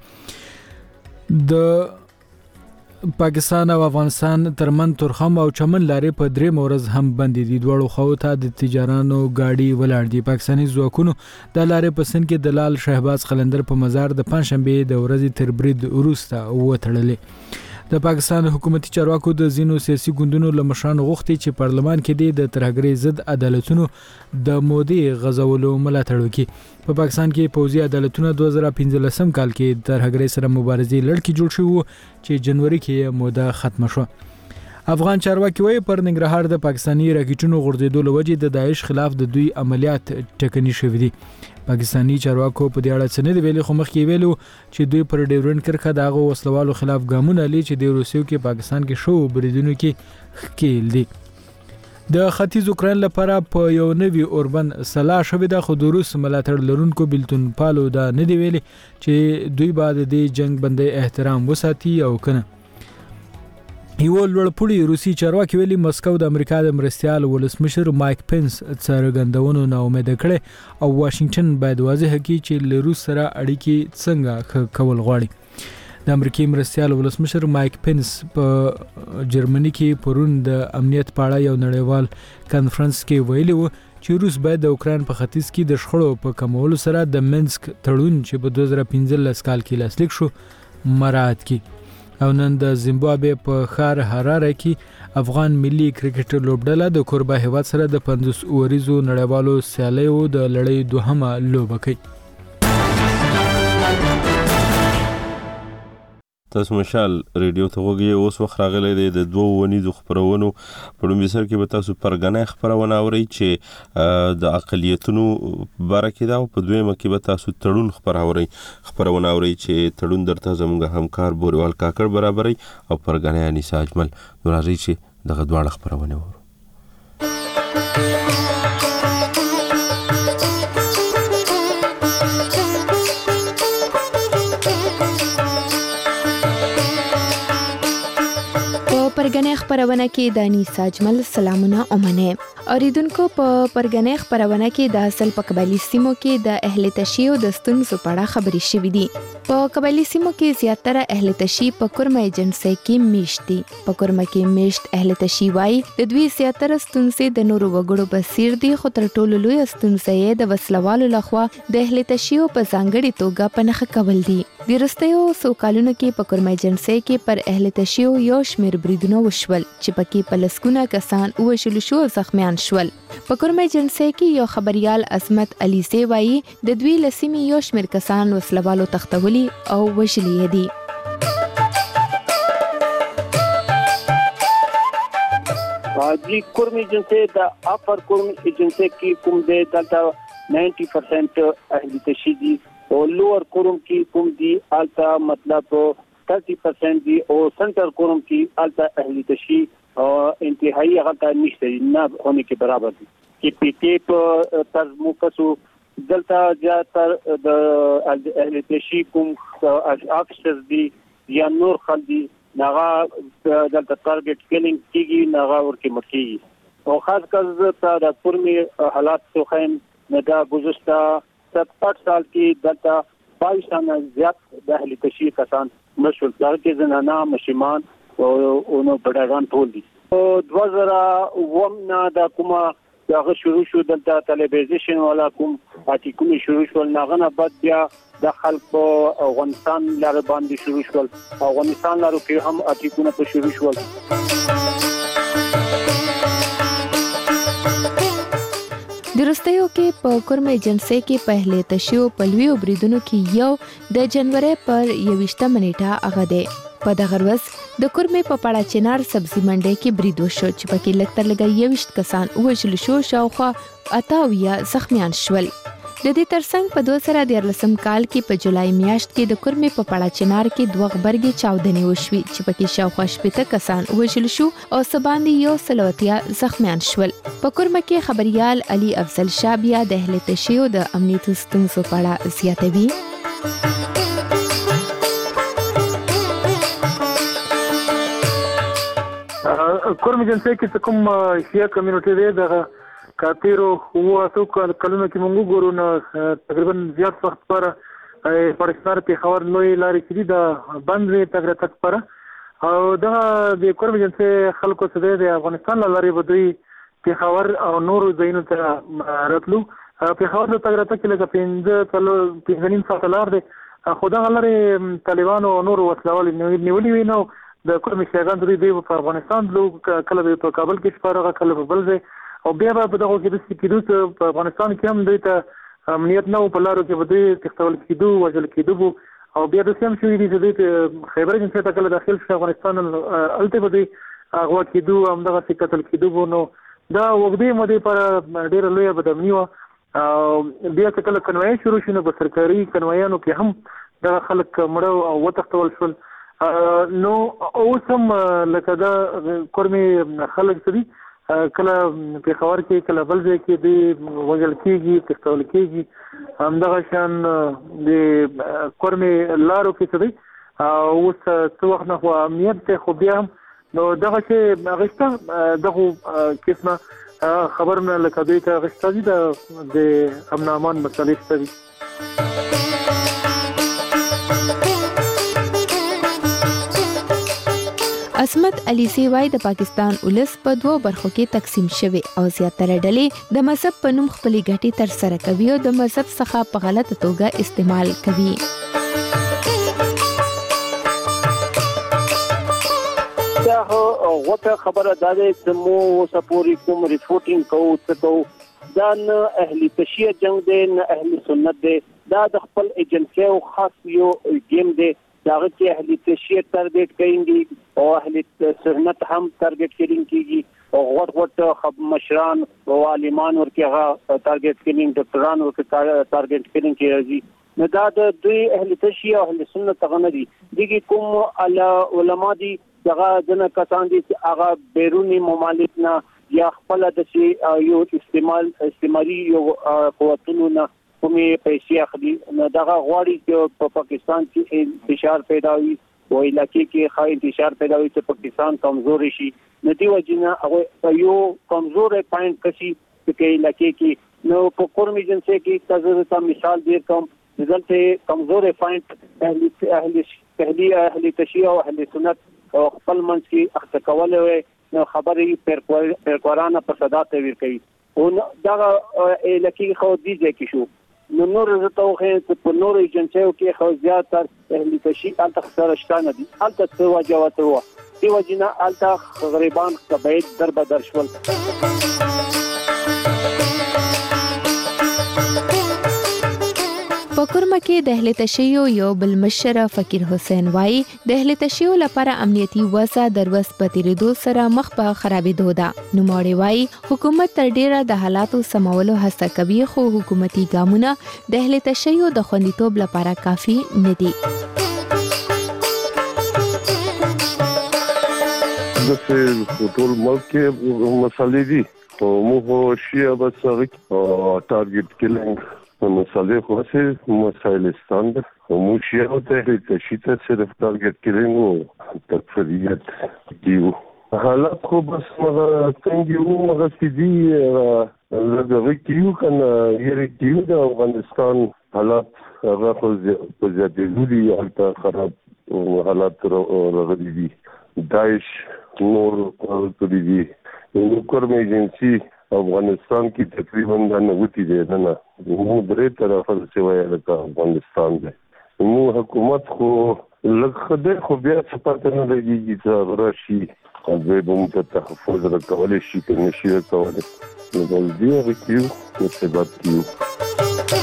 د پاکستان او افغانستان ترمن تورخم او چمن لارې په 3 ورځ هم بندې دي. دواړو خواو ته د تجارانو گاډي ولاړ دي. پاکستاني ځواکونو د لارې په سن کې د لال شهباز قلندر په مزار د پنځشنبه د ورځې تر برید وروسته وتړلې. د پاکستان حکومتي چارواکو د زینو سیاسي ګوندونو له مشرانو غوښتي چې پارلمان کې د ترهګرۍ ضد عدالتونو د مودې غزولو ملاتړ وکړي. په پاکستان کې پوځي عدالتونه 2015 کال کې ترهګرۍ سره مبارزې لړکې جوړ شوی وو چې جنوري کې موده ختمه شوه. افغان چارواکي وایي پر ننګرهار د پاکستاني راکټونو غورځېدو له وجې د داعش خلاف د دوی عملیات ټکني شوي دي. پاکستاني چارواکو په دې اړه څه نه دی ویلي، خو مخکې ویلو چې دوی پر ډیورنډ کرښه د هغو وسلوالو خلاف ګامونه لري چې د روسیې کې پاکستان کې شو بریدونو کې ښکېل دي. د ختیځ اوکراین لپاره په یو نوي اوربند سلا شوې ده، خو د روس ملاتړ لرونکو بیلتون پالو دا نه دی ویلي چې دوی به د دې جنگ بندۍ احترام وساتي او کنه. یو لوړپوړي روسي چارواکي ویلي مسکو د امریکا د مرستیال ولسمشر مایک پنس څرګندونو نه امید کړي او واشنگټن باید واضح کړي چې له روس سره اړیکې څنګه کول غواړي. د امریکای مرستیال ولسمشر مایک پنس په جرمني کې پرون د امنیت په اړه یو نړیوال کانفرنس کې ویلي و چې روس باید د اوکراین په ختیځ کې د شخړو په کمولو سره د منسک تړون چې په 2015 کال کې لاسلیک شو مراعات کړي. او نن د زیمبابوې په ښار هراره کې افغان ملي کرکټ لوبډله د کوربه هیواد سره د 50 اوریزو نړیوالو سیالیو د لړۍ دوهمه لوبه کوي. تاسو مشال ریډیو ته وګورئ. اوس وخت راغلی دی د دوه ونیزو خبرونو په لومړي سر کې به تاسو پرګنې خبرونه اورئ چې د اقلیتونو باره کې ده، او په دویمه کې به تاسو تړون خبرونه اورئ چې تړون درته زموږ همکار بوریوال کاکړ برابري او پرګنې انیسا اجمل. نو راځئ چې دغه دواړه خبرونه اورو. پرګنې خبرونه کې د انیسا اجمل سلامونه اومنه. اوریدونکو په پرګنې خبرونه کې د اصل په قبایلی سیمو کې د اهل تشیع د ستونزو په اړه خبرې شوې دي. په قبایلی سیمو کې زیاتره اهل تشیع په کورمه ایجنسۍ کې میشت دي. په کورمه کې میشت اهل تشیع وایي د دوی زیاتره ستونزې د نورو وګړو بصیر دي، خو تر ټولو لوی ستونزه یې د وسلوالو لخوا د اهل تشیع په ځانګړي توګه پنهخه کول دي. د وروستیو څو کالونو کې په کورمه ایجنسۍ کې پر اهل تشیع یو شمېر بریدونه وشول چې پکې په لسګونه کسان ووژل شو او زخمیان شول. په کورمه ایجنسۍ کې یو خبريال عظمت علیزی وایي د دوی لسیمې یو شمېر کسان وسلوالو تختولي او وژلي دي. जी कुर्म एजेंसी द अपर कुर्म एजेंसी की कुम दे दलता 90% अहली तशीदी और लोअर कुर्म की कुम दी आलता मतलब 30% दी और सेंट्रल कुर्म की आलता अहली तशी और इंतहाई अगता निश्चित न होने के बराबर दी कि पीके पर तर्ज मुकसु दलता ज्यादातर द अहली तशी कुम अक्सर दी या नूर खल्दी नागा दलता टारगेट किलिंग कीगी नागा और की मकी और खास कर द पुरमी हालात तो खैम नदा गुज़श्ता 7-8 साल की दलता 22 साल ज्यादा दहली तशी कसान मशहूर दर के जनाना मशीमान और उन्होंने बड़ागान तोल दी तो 2001 दा कुमा دغه شروع شو دلته ټلویزیون والا کوم اټیکونه شروع شول ناغنه بعد بیا د خلکو افغانستان لاره باندې شروع شول افغانستان لاره کې هم اټیکونه په شروع شول. درستیو کې په کورمه ایجنسۍ کې پهله تشیو پلویو بریدونو کې یو د جنوري پر 21 منېټه هغه ده. په دغه ورځ د کورمې په پړا چنار سبزی منډي کې برید وشو چې پکې لکتر لګي 20 کسان وژل شو، شاوخوا 28 زخمیان شول. د دې ترڅنګ په 2014 کال کې په جولای میاشت کې د کورمې په پړا چنار کې 2 غبرګي چاودنې وشوي چې پکې شاوخوا 80 کسان وژل شو او سباندې یو سلوتیا زخمیان شول. په کورمه کې خبريال علي افضل شاه بیا د اهل تشیع د امنیتي ستونزو په اړه زیاتوي. کورمه جنسي کې کوم شیعه کمیونټي دی د کاتیرو هو تاسو کلونه کې موږ ګورو نو تقریبا زیات وخت پر پاکستان په خبر نوې لارې کې دا بند وي تګ پر او دا د کورمه جنسي خلکو څخه د افغانستان لارې بدوي په خبر او نور زینو ته راتلو په خبر د تګ کې لکه 15 ساعت لار دی خو دا لارې طالبان او نور وسلوال نیولې وي نو د کورمه شیعاګان دوی په افغانستان لو کله په کابل کې شپاره کله په بل ځای او بیا په دغه کې د سکیدو په افغانستان کې هم دوی ته امنیت نه په لارو کې بده تختول کېدو وجل کېدو او بیا د سیم شوې دي چې خیبر جنسي ته کله داخل شو افغانستان الته بده هغه کېدو هم دغه قتل کېدو نو دا وګړي مده پر ډېر لوی بدمنی او بیا کله کنوای شروع شونه په سرکاري کنوایانو کې هم د خلک مړ او وتختول شول نو اوس هم لکه دا کورمې خلک سړي کله په خبر کې کله بل ځای کې دی وجل کېږي تختول کېږي همدغه شان د کورمې لارو کې سړي اوس څو وخت نه خو امنیت ته خو بیا هم نو دغه چې غشته دغه قسمه خبرونه لکه دوی ته غشته دي د امن امان مسلې ستوي. عصمت علي سیوای د پاکستان ولس په 2 برخو کې تقسیم شوی او زیاتره ډلې د مذهب په نوم خپل ګټې تر سره کوي او د مذهب څخه په غلطه توګه استعمال کوي. دا غوټه خبره ده چې مو سپوري کوم ریپورتینګ کوو دا نه اهل تشیع جنگ دی نه اهل سنت دی دا د خپل ایجنسی او خاص یو گیم دی داغه چې اهل تشیع ټارګټ کیږي او اهل سنت هم ټارګټ کیږي او غوټ مشران او عالمان ورکه ټارګټ کیږي ډاکټران ورکه ټارګټ کیږي نو دا د دوی اهل تشیع او اهل سنت غنه دي دغه کوم علما دي دغه جن کسان دي چې هغه بیرونی ممالک نه یا خپل د یو استعماري یو قوتونو نه کومې پیسې اخلي نو دغه غواړي چې په پاکستان کې انتشار پیدا وي او علاقې کې خای انتشار پیدا وي چې پاکستان کمزوري شي نو دی وجنه هغه یو کمزور پوینټ کسي چې علاقې کې نو په کورمې جنسي کې تاسو مثال ډیر کم دلته کمزور پوینټ اهل تشیع او اهل سنت او خپل منځ کې اخته کول وي نو خبرې پرقرانه په صدا ته ور کوي او دغه علاقې خو دي چې شو نو نور زته خو په نور ایجنسیو کې خو زیات اهل تشیع الته خساره شته دي الته څه وجوته و دی وجنه الته غریبان قبایل در بدر شول. په کورمه کې د اهل تشیع یو بل مشر فقیر حسین وای د اهل تشیع لپاره امنیتي وضع دروس پتیریدو سره مخ په خرابېدو ده نو ماړی وای حکومت تر ډیره د حالاتو سمولو هڅه کوي خو حکومتي ګامونه د اهل تشیع د خوندیتوب لپاره کافي نه دي. د ټول ملک کې مسلې دي او موږ شیعه بس ټارګټ کیلینګ مسالې خو سه مسایل ستاند او موشیو ته تشیته صرف ټارګټ کیلینګ او تکفیریت دیو حالات خو بس مګر څنګه یو مګر سیدی لږه کیو کنه یې کیو د افغانستان حالات هغه خو په زیاتې دي البته خراب حالات راغلي دي داعش نور کړی دي نو کورمې ایجنسی افغانستان کې تقریبا د نوتی دی نه نو درې طرفه سیوای د افغانستان دی نو حکومت خو لږ خدای خو بیا څه پاتې نه لګي چې راشي د بوم ته تحفظ راکول شي چې نشي راکول نو د دې وکیو چې سبب کیو.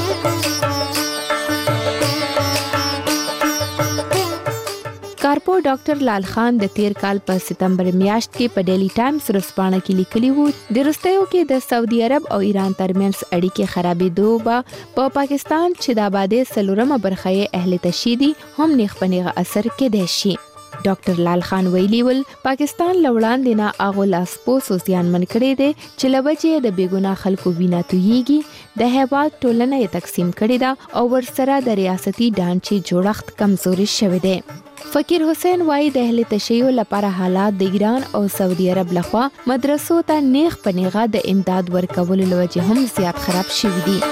کارپو ډاکټر ډاکټر لال خان د تیر کال په سپتمبر میاشت کې په ډیلی ټایمز ورځپاڼه کې لیکلی وو د وروستیو کې د سعودي عرب او ایران ترمنځ اړیکې خرابېدو به په پاکستان چې د آبادې څلورمه برخه یې اهل تشیدي هم نیغ په نیغه اثر کېدای شي. ډاکټر لال خان ویلي ول پاکستان لوړاندې نه هغو لاسپوڅو زیانمن کړی دی چې له وجې د بېګناه خلکو وینه تویېږي، د هیواد ټولنه یې تقسیم کړې ده او ورسره د ریاستي ډانچې جوړښت کمزوري شوی دی. فقیر حسین وایي د اهل تشیع لپاره حالات د ایران او سعودي عرب لخوا مدرسو ته نیغ په نیغه د امداد ورکولو له وجې هم زیات خراب شوي دي.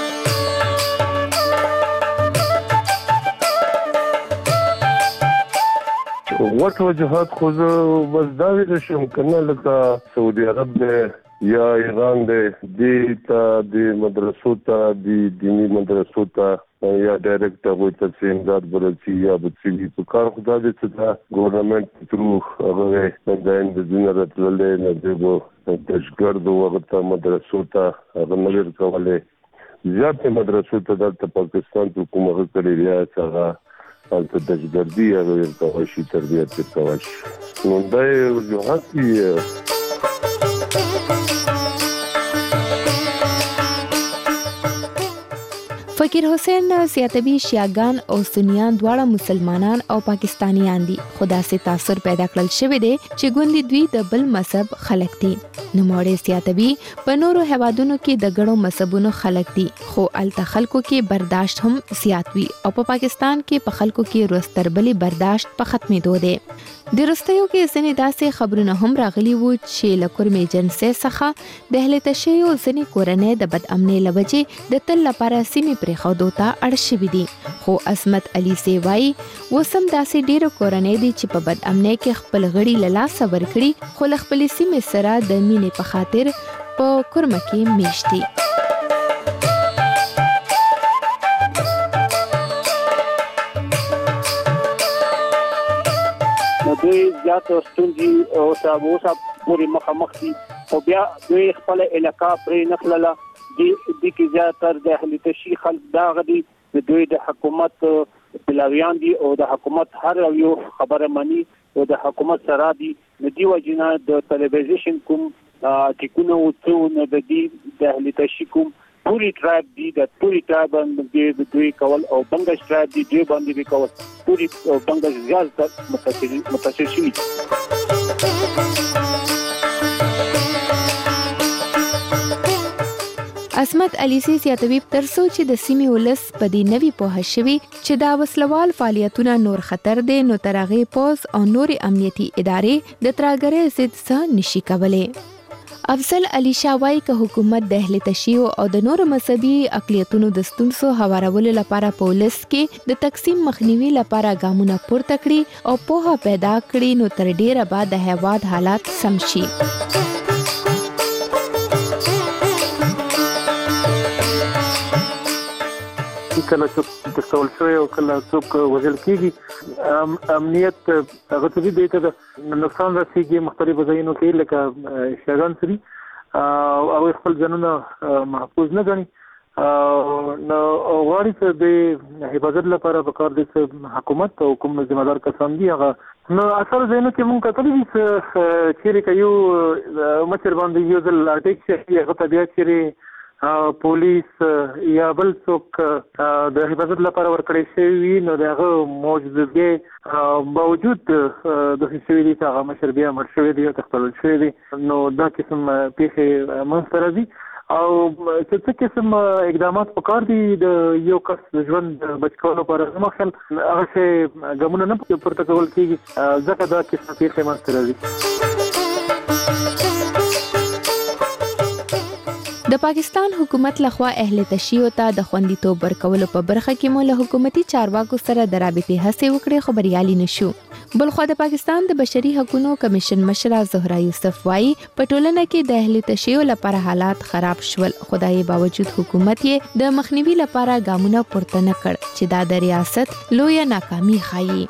وټ وجهات خو زه بس دا ویلی شم که نه لکه سعودي عرب دی یا ایران دی دې ته د مدرسو ته د دیني مدرسو ته یا ډایرکټ هغوی ته څه امداد به رسي یا به څه وي په کار خو دا دی چې دا ګورنمنټ ترو هغه دا اندازونه راتللی نه دی به دهشتګردو هغه ته مدرسو ته هغه نه ورکولی زیاتې مدرسو ته دلته پاکستان ته کوم هغه کړی ریاست هغه هلته دهشتګردي هغه ورکوی شي تربیت ورکوی شي نو دا یې وجوهات دي. فقیر حسین زیاتوي شیعاګان او سنیان دواړه مسلمانان او پاکستانیان دي، خو داسې تاثر پیدا کړل شوی دی چې ګوندې دوی د بل مذهب خلک دي. نوموړی زیاتوي په نورو هیوادونو کې د ګڼو مذهبونو خلک دي، خو الته خلکو کې برداشت هم زیات وي او په پاکستان کې په خلکو کې روز تر بلې برداشت په ختمېدو دی. د وروستیو کې ځینې داسې خبرونه هم راغلي وو چې له کورمې جنسۍ څخه د اهل تشیع ځینې کورنۍ د بد امنۍ له وجې د تل لپاره سیمې پرېښودو ته اړ شوي دي. خو عصمت علي سي وایي اوس هم داسې ډېرو کورنۍ دي چې په بد امنۍ کې خپل غړي له لاسه ورکړي، خو له خپلې سیمې سره د مینې په خاطر په کورمه کې میشت دي. دوی زیات ستونزې او اوسه پورې مخامخ دي او بیا دوی خپل علاقه پرې نه کړله. دې کې زیاتر د اهل تشیع خلک دغه دي چې دوی د حکومت پلاویان دي او د حکومت هر یو خبره مني او د حکومت سره دي. د دې وجې نه د ټلویزیون کوم ټیکونه او څه نه د اهل تشیع کوم پوری ټرایب دي د پوری ټرایب باندې دوی کول او بنگش ټرایب دي دوی باندې کول پوری بنگش زیات متاثر شوي. عصمت علي سي زیاتوي ترڅو چې د سیمې ولس په دې نوي پوهه شوي چې دا وسلوال فعالیتونه نور خطر دی، نو تر هغې پوز او نورې امنیتي ادارې د ترهګرۍ ضد څه نشي کولی. افضل علي شاه وایي که حکومت د اهل تشیع او د نورو مذهبي اقلیتونو د ستونزو هوارولو لپاره په ولس کې د تقسیم مخنیوي لپاره ګامونه پورته کړي او پوهه پیدا کړي، نو تر ډیره به د هیواد حالات سم شي. کله څوک تستول شوی او کله څوک وژل کېږي، امنیت هغه ته دې ته نقصان رسېږي مختلفو ځایونو کې لکه شیعاګان سري او خپل ځانونه محفوظ نه ګڼي. نو غواړي چې د حفاظت لپاره په کار دي چې حکومت او کوم ذمہدار کسان دي هغه نو اکثر ځایونو کې مونږ کتلي دي چې چیرې یو مشر باندې یو ځل اټیک شي هغه ته بیا چیرې پولیس یا بل څوک د حفاظت لپاره ورکړی شوي نو د هغه موجودګۍ باوجود داسې شوي دي چې هغه مشر بیا مړ شوی دی او تښتول شوی دی. نو دا قسم پیښې منځته راځي او چې څه قسم اقدامات پکار دي د یو کس د ژوند بچ کولو لپاره زما خیال هغه شی ګامونه نه پورته کول کېږي ځکه دا قسم پیښې منځته راځي. د پاکستان حکومت لخوا اهل تشیع ته د خوندیتوب ورکولو په برخه کې مو له حکومتي چارواکو سره د رابطې هڅې وکړې خو بریالي نشو. بلخوا د پاکستان د بشري حقوقو کمیشن مشره زهرا یوسف وایي په ټولنه کې د اهل تشیع لپاره حالات خراب شول، خدای باوجود حکومت یې د مخنیوي لپاره ګامونه پورته نه کړ چې دا د ریاست لویه ناکامي ښایي.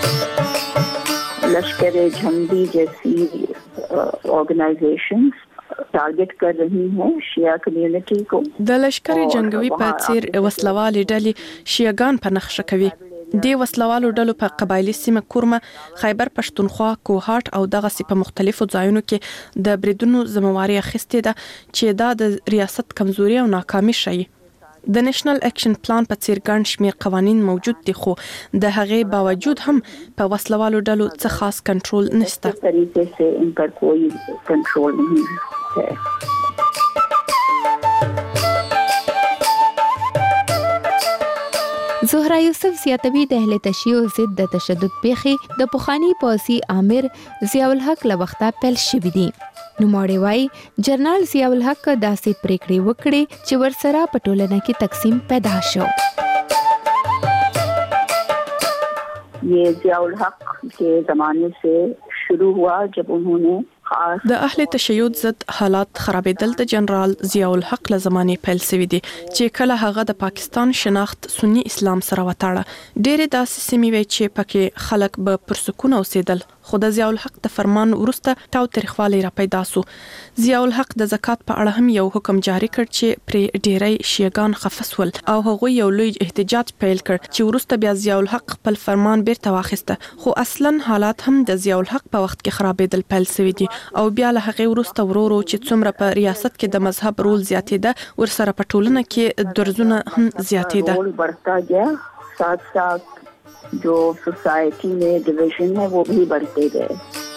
लश्कर-ए-झंडी जैसी ऑर्गेनाइजेशंस टारगेट कर रही हैं शिया कम्युनिटी को। د لشکري جنگوي په څیر وسلوالې ډلې شیعاګان په نقشه کوي. د وسلوالو ډلو په قبایلی سیمه کورمه، خیبر پښتونخوا، کوهاټ او دغه په مختلفو ځایونو کې د بریدونو ذمہواری اخیستې ده چې دا د ریاست کمزوري او ناکامي شي. د نېشنل اکشن پلان په څیر ګڼ شمېر قوانین موجود دي، خو د هغې باوجود هم په وسلوالو ډلو څه خاص کنټرول نشته. طریقے سے ان پر کوئی کنټرول نہیں ہے. زهرا یوسف زیاتوي د اهل تشیع ضد د تشدد پیښې د پخوانی پوځي امیر ضیاء الحق له وخته پیل شوې دي. نوموړی وایي جنرال ضیاء الحق داسې پریکړې وکړې چې ورسره په ټولنه کې تقسیم پیدا شو. ये ज़िया उल हक के ज़माने से शुरू हुआ जब उन्होंने د اهل تشیع ضد حالات خرابېدل د جنرال ضیاء الحق له زمانې پیل شوی دي چې کله هغه د پاکستان شناخت سنی اسلام سره وتاړه. ډېرې داسې سیمې وې چې پکې خلک به پر سکون اوسېدل، خو د ضیاء الحق د فرمان وروسته تاو تریخوالی را پیدا سو. ضیاء الحق د زکات په اړه هم یو حکم جاری کړ چې پرې ډېری شیعاګان خفه سول او هغوی یو لوی احتجاج پیل کړ چې وروسته بیا ضیاء الحق خپل فرمان بیرته واخیسته. خو اصلا حالات هم د ضیاء الحق په وخت کې خرابېدل پیل شوي دي او بیا له هغې وروسته ورو چې څومره په ریاست کې د مذهب رول زیاتېده، ورسره په ټولنه کې درزونه هم زیاتېده. साथ साथ जो सोसाइटी में डिवीजन है वो भी बढ़ते गए.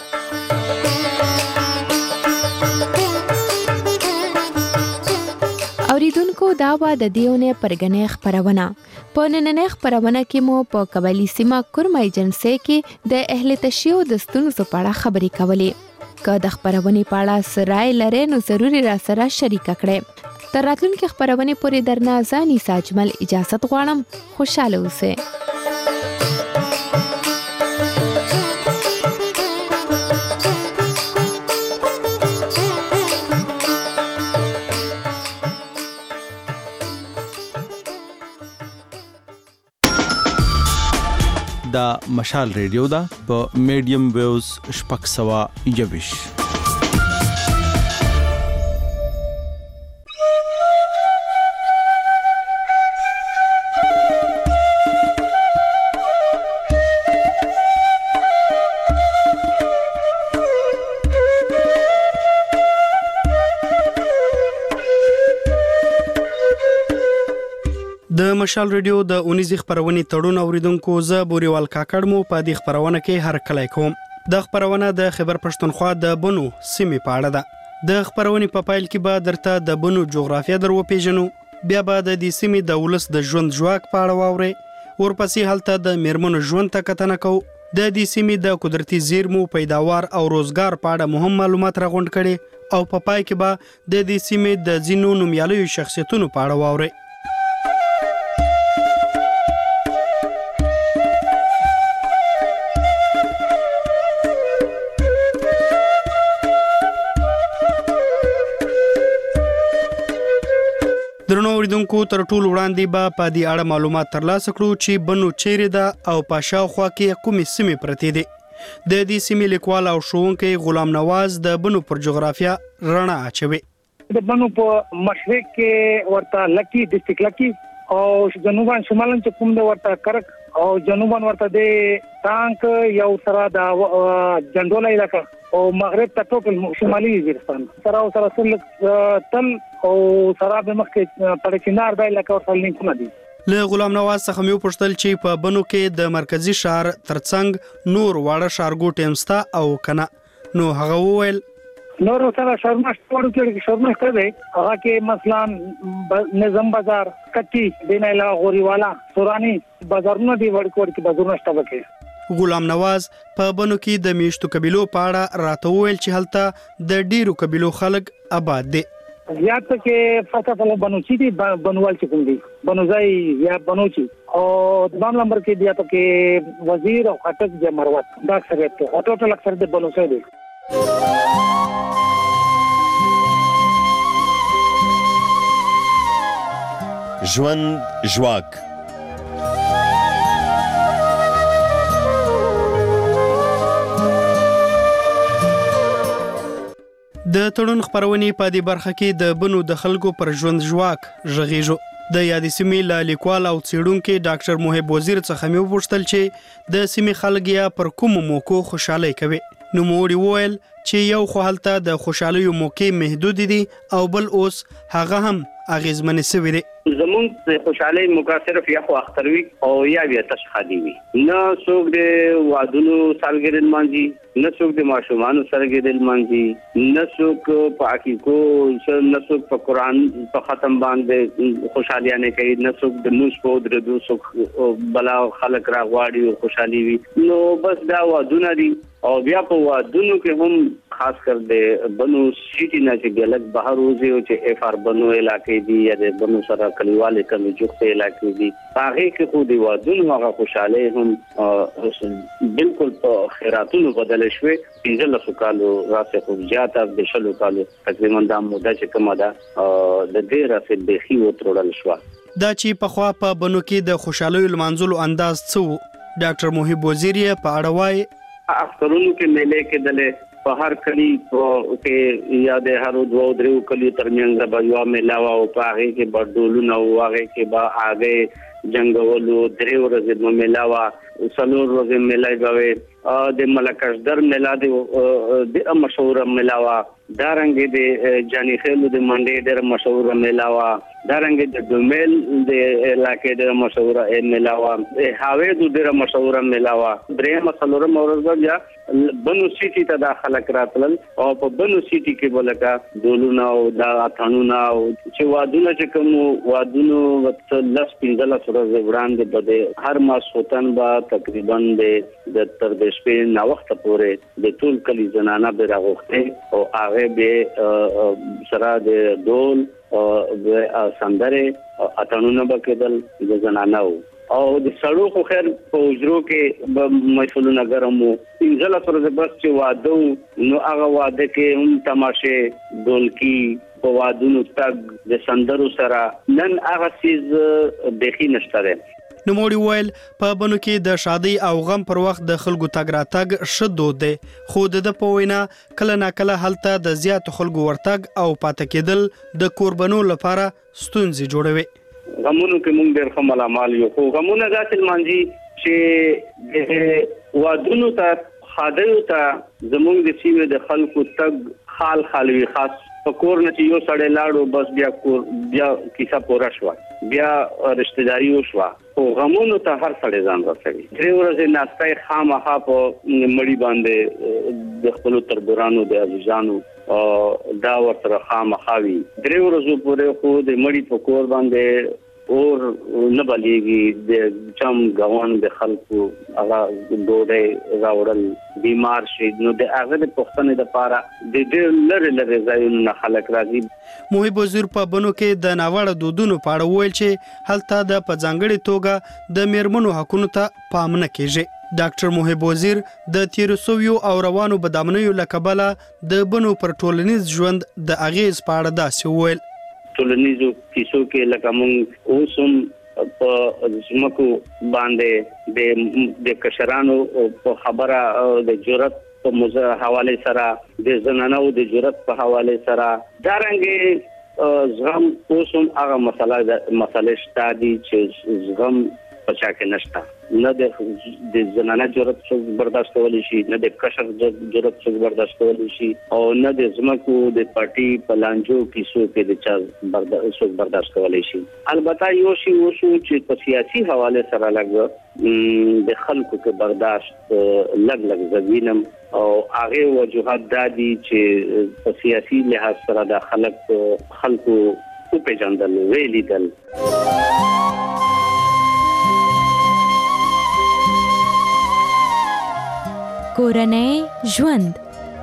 اوریدونکو دا و د دیونه پرګنې خبرونه. په نننۍ خبرونه کې مو په قبایلی سیمه کورمه ایجنسی کې د اهل تشیع د ستونزو په اړه خبرې کولې. که د خبرونې په اړه سرای لري نو ضروري را سره شریک کړئ. تر راتلونکي خبرونې پورې درنه ځاني ساجمل اجازت غواړم. خوشاله اوسئ. دا مشال ریډیو دا په میډیم ویوز 621. د مشال ریډیو د اونیزې خبرونې تړون اوریدونکو زه بوريوال کاکړ مو په دې خبرونه کې هر کله کوم. د خبرونه د خیبر پښتونخوا د بنو سیمې په اړه ده. د خبرونې په پایل کې به درته د بنو جغرافیه درو پیژنو، بیا به د دې سیمې د ولس د ژوند ژواک په اړه واوري، ورپسې هلته د میرمنو ژوند ته کتنه کوو، د دې سیمې د قدرتي زیرمو پیداوار او روزګار په اړه مهم معلومات راغونډ کړي او په پای کې به د دې سیمې د ځینو نومیالیو شخصیتونو په اړه واوري. درنو اوریدونکو تر ټولو وړاندې به په دې اړه معلومات ترلاسه کړو چې بنو چیرې ده او په شاوخوا کې کومې سیمې پرتې دي. د دې سیمې لیکوال او ښوونکی غلام نواز د بنو پر جغرافیه رڼا اچوي. د بنو په مشرق کې ورته لکی ډسټریکټ لکی او جنوبان شمالن چې کوم د ورته کرک او جنوبان ورته د تانک یو سره د جندول علاقہ او مغرب ته ټول شمالي وزیرستان سره او سره سل تل او سره به مخکې پړکینار د علاقہ ورته لینکونه دي. له غلام نواز څخه مې پوښتل چې په بنو کې د مرکزی شهر ترڅنګ نور واړه ښارګوټي هم سته او کنه، نو هغه وویل نور سره شرمښت ورو کې شرمښت دی. هغه کې مثلا نظام بازار کټي دینایلا غوریوالا سورانی بازارونه دی ورکوړ کې بازارونه شته وکړي. غلام نواز په بنو کې د میشتو قبیلو په اړه راته وویل چې هلته د ډیرو قبیلو خلک آباد دي. زیات کې فقط بنوچي دي، بنوال چې کوم دي بنوځای یا بنوچي او دوام نمبر کې بیا پکې وزیر او خټک د مروت دا اکثریت ته او ټول اکثر د بنوځای دي. ژوند ژواک د تړون خبرونې په دې برخه کې د بنو د خلکو پر ژوند ژواک ژغېږو. د یادې سیمې له لیکوال او څېړونکي ډاکټر محب وزیر څخه مې وپوښتل چې د سیمې خلک یا پر کومو موقعو خوشحالۍ کوي. نوموړي وویل چې یو خو هلته د خوشحالیو موقع محدود دي او بل اوس هغه هم اغیزمنې سوي دي. زمونږ د خوشحالۍ موقع صرف یا خو اختر وي او یا بیا تش خادي وي. نه څوک د وادونو سالګرې لمانځي، نه څوک د ماشومانو سالګرې لمانځي، نه څوک په عقیقو، نه څوک په قرآن په ختم باندې خوشحالیانې کوي، نه څوک د لمونځ په ودرېدو څوک بلا خلک راغواړي او خوشحالي وي. نو بس دا وادونه دي او بیا په وادونو کې هم خاص کر د بنو سیټي نه چې ګلک بهر وځي او چې اف ار بنو علاقې دي یا د بنو سره کلیواله کمی جوخته علاقې دي، هغه کې خو د وادونو هغه خوشاله هم بالکل په خیراتونو بدل شوي. 15 کالو راځي خو زیاته د 20 کالو تقریبا د موده چې کومه ده د دې راځي د خي وترول شو. دا چې په خوا په بنو کې د خوشالۍ لمانځلو انداز څو ډاکټر محب وزیر په اړه وایي. اخترونو کې میلې کې دلې په هر کلی کې یا د هر دوه درو کلی ترمنځ به یو میلا او په هغه کې بډولونه او هغه کې به هغه جنگولو درې ورځې میلا وا څلور ورځې میلا به د ملکشدر میلا د مشهور میلا وا دارنګ د جانی خیلو د منډې ډېر مشهور میلا وا دارنګ د دومل د علاقې ډېر مشهور میلا وا هاوی د ډېر مشهور میلا وا درې مسلور مورز بیا بنو سیټي ته داخله کړل او په بنو سیټي کې بلکا دولونه او دا اتانونه او چې وادونه چې کوم وادونو وخت لس 15 ورځې وړاندې بده هر ماس وطن با تقریبا د تر د شپې نا وخت پورې د ټول کلی زنانه به راغوخته او هغه به سره د دول او سندره اتانونه بکدل د زنانه او د سړو خو خیر په وجرو کې مسولونه ګرمو 15 ورځې بس چې واده نو هغه واده کې هم تماشه دولکی په وادونو تک د سندرو سره نن هغه چیز بخي نشته. نوموړي ویل په بنو کې د شادي او غم پر وخت د خلکو تګ راتګ شدود دی، خو د په وینا کله نا کله هلته د زیات خلکو ورتګ او پاتې کېدل د قربانو لپاره ستونزې جوړوي. غمونو کې مونږ ډېر خمل اعمال یو خو غمونه ذاتل مانځي چې د وادونو ته خادیو ته زمونږ د سیمې د خلکو تګ خال خالوي خاص پکور نه چې یو سړی لاړو بس بیا کیسه پورا شو بیا رشتہ داری وشو او غمونو ته هر سړی ځان رسوي. درې ورځې ناستای خامخا په مړی باندې د خپل تربورانو د عزیزانو دا ورته خامخاوي. درې ورځې پورې خو د مړی په کور باندې اور نه بلیږي د چم غوان د خلکو هغه ډوډۍ راوړل بیمار شي نو د هغه د پښتنې د پاره د ډېر لری ځایونو خلک راځي. محب وزیر په بنو کې د ناوړه دودونو په اړه ویل چې هلته د پځانګړي توګه د میرمنو حقوقو ته پام نه کیږي. ډاکټر محب وزیر د تیروسویو او روانو بدامنیو لکبله د بنو پر ټولنیز ژوند د اغیز په اړه داسې ویل. ټولنیزو کیسو کې لکه مونږ اوسم په زمکو باندې د کشرانو په خبره د جرأت په حواله سره د زنانو د جرأت په حواله سره دارنګ زغم اوسم هغه مسله شته دي چې زغم پچا کې نشته نه د زنانه جرأت څوک برداشت کولی شي نه د کشر جرأت څوک برداشت کولی شي او نه د زمکو د پارټي پلانجو کیسو کې د چا برداشت کولی شي. البته یو شی وشو چې په سیاسي حواله سره لګ د خلکو کې برداشت لګ زوینم او هغه وجوهات دادي چې په سیاسي لحاظ سره د خلکو په پیژندل ویلیدل. کورنۍ ژوند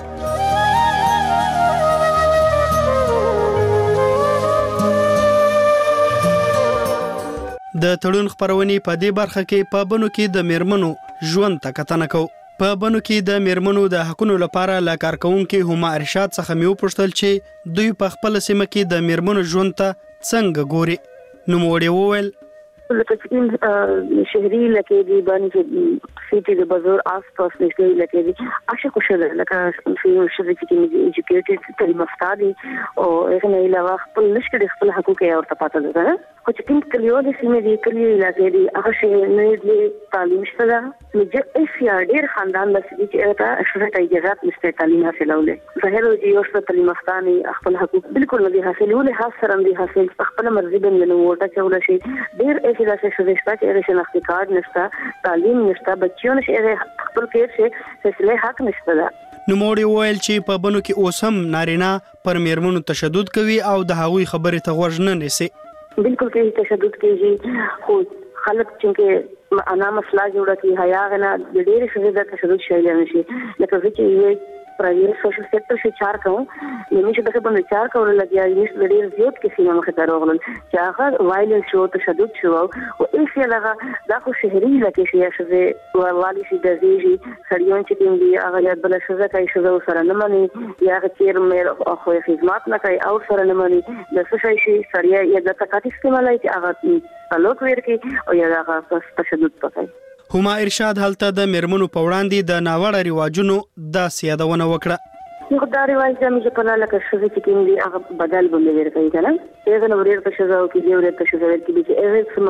د تړون خبرونې په دې برخه کې په بنو کې د میرمنو ژوند ته کتنه کوو. په بنو کې د میرمنو د حقونو لپاره له کارکونکو هما ارشاد څخه مې وپوښتل چې دوی په خپل سیمه کې د میرمنو ژوند ته څنګه ګوري. نوموړي وویل لکه چې شهري لکه دی باندې سیټي د بازار آس پاس نشته لکه دی عاشق خوشاله لکه چې شوی چې ایجوکیټډ تعلیم یافته دي او هغه نه علاوه خپل نشکړي خپل حقوق یې ورته پاتې ده خو چې کوم کلیو د سیمې دی کلی علاقې دی هغه شی نه دی تعلیم شته ده نو چې ایسیا ډیر خاندان د سړي چې هغه شرط اجازه نشته تعلیم حاصلوله ظاهر دی یو څه تعلیم یافته خپل حقوق بالکل نه دي حاصلوله خاص سره دي حاصل خپل مرزي باندې نو وټه چول شي ډیر ایسي داسې شوشته چې هغه شناختی کارت نشته تعلیم نشته بچیو نشي خپل کېر شي فیصله حق نشته ده نو موري وویل چې په بنو کې اوسم نارینه پر میرمنو تشدد کوي او د هغوی خبرې ته غوږ نه نیسي بالکل کې تشدد کیږي خو خلک چې انا مسله جوړه کی حیا غنا د ډېر شوه د تشدد شي نشي لکه چې प्राइवेट सोशल सेक्टर से 4 कहूं लेकिन چې دغه باندې 4 کول لګیا یې ډېر زیات کې سیمه مخ ته راغلل چې هغه وایلنس شو تشدد شو او ایس لغه دا خو شهري لکه شي چې والی شي د زیږي سړیون چې کوم دی هغه یاد بل شزه کوي شزه سره نه مانی یا هغه چیر مې خو خدمات نه کوي او سره نه مانی د څه شي سړیا یا د تکاتیس کې ملای چې هغه تعلق ورکی او یا هغه تشدد پکای هما ارشاد هلته د میرمنو په وړاندې د ناوړه رواجونو د سیادونه وکړه یو دا رواج د مې په لاله کې شوه چې کوم دی هغه بدل باندې ورکړي کنه هغه نو ورته شزا او کې دی ورته شزا ورکړي چې هغه څه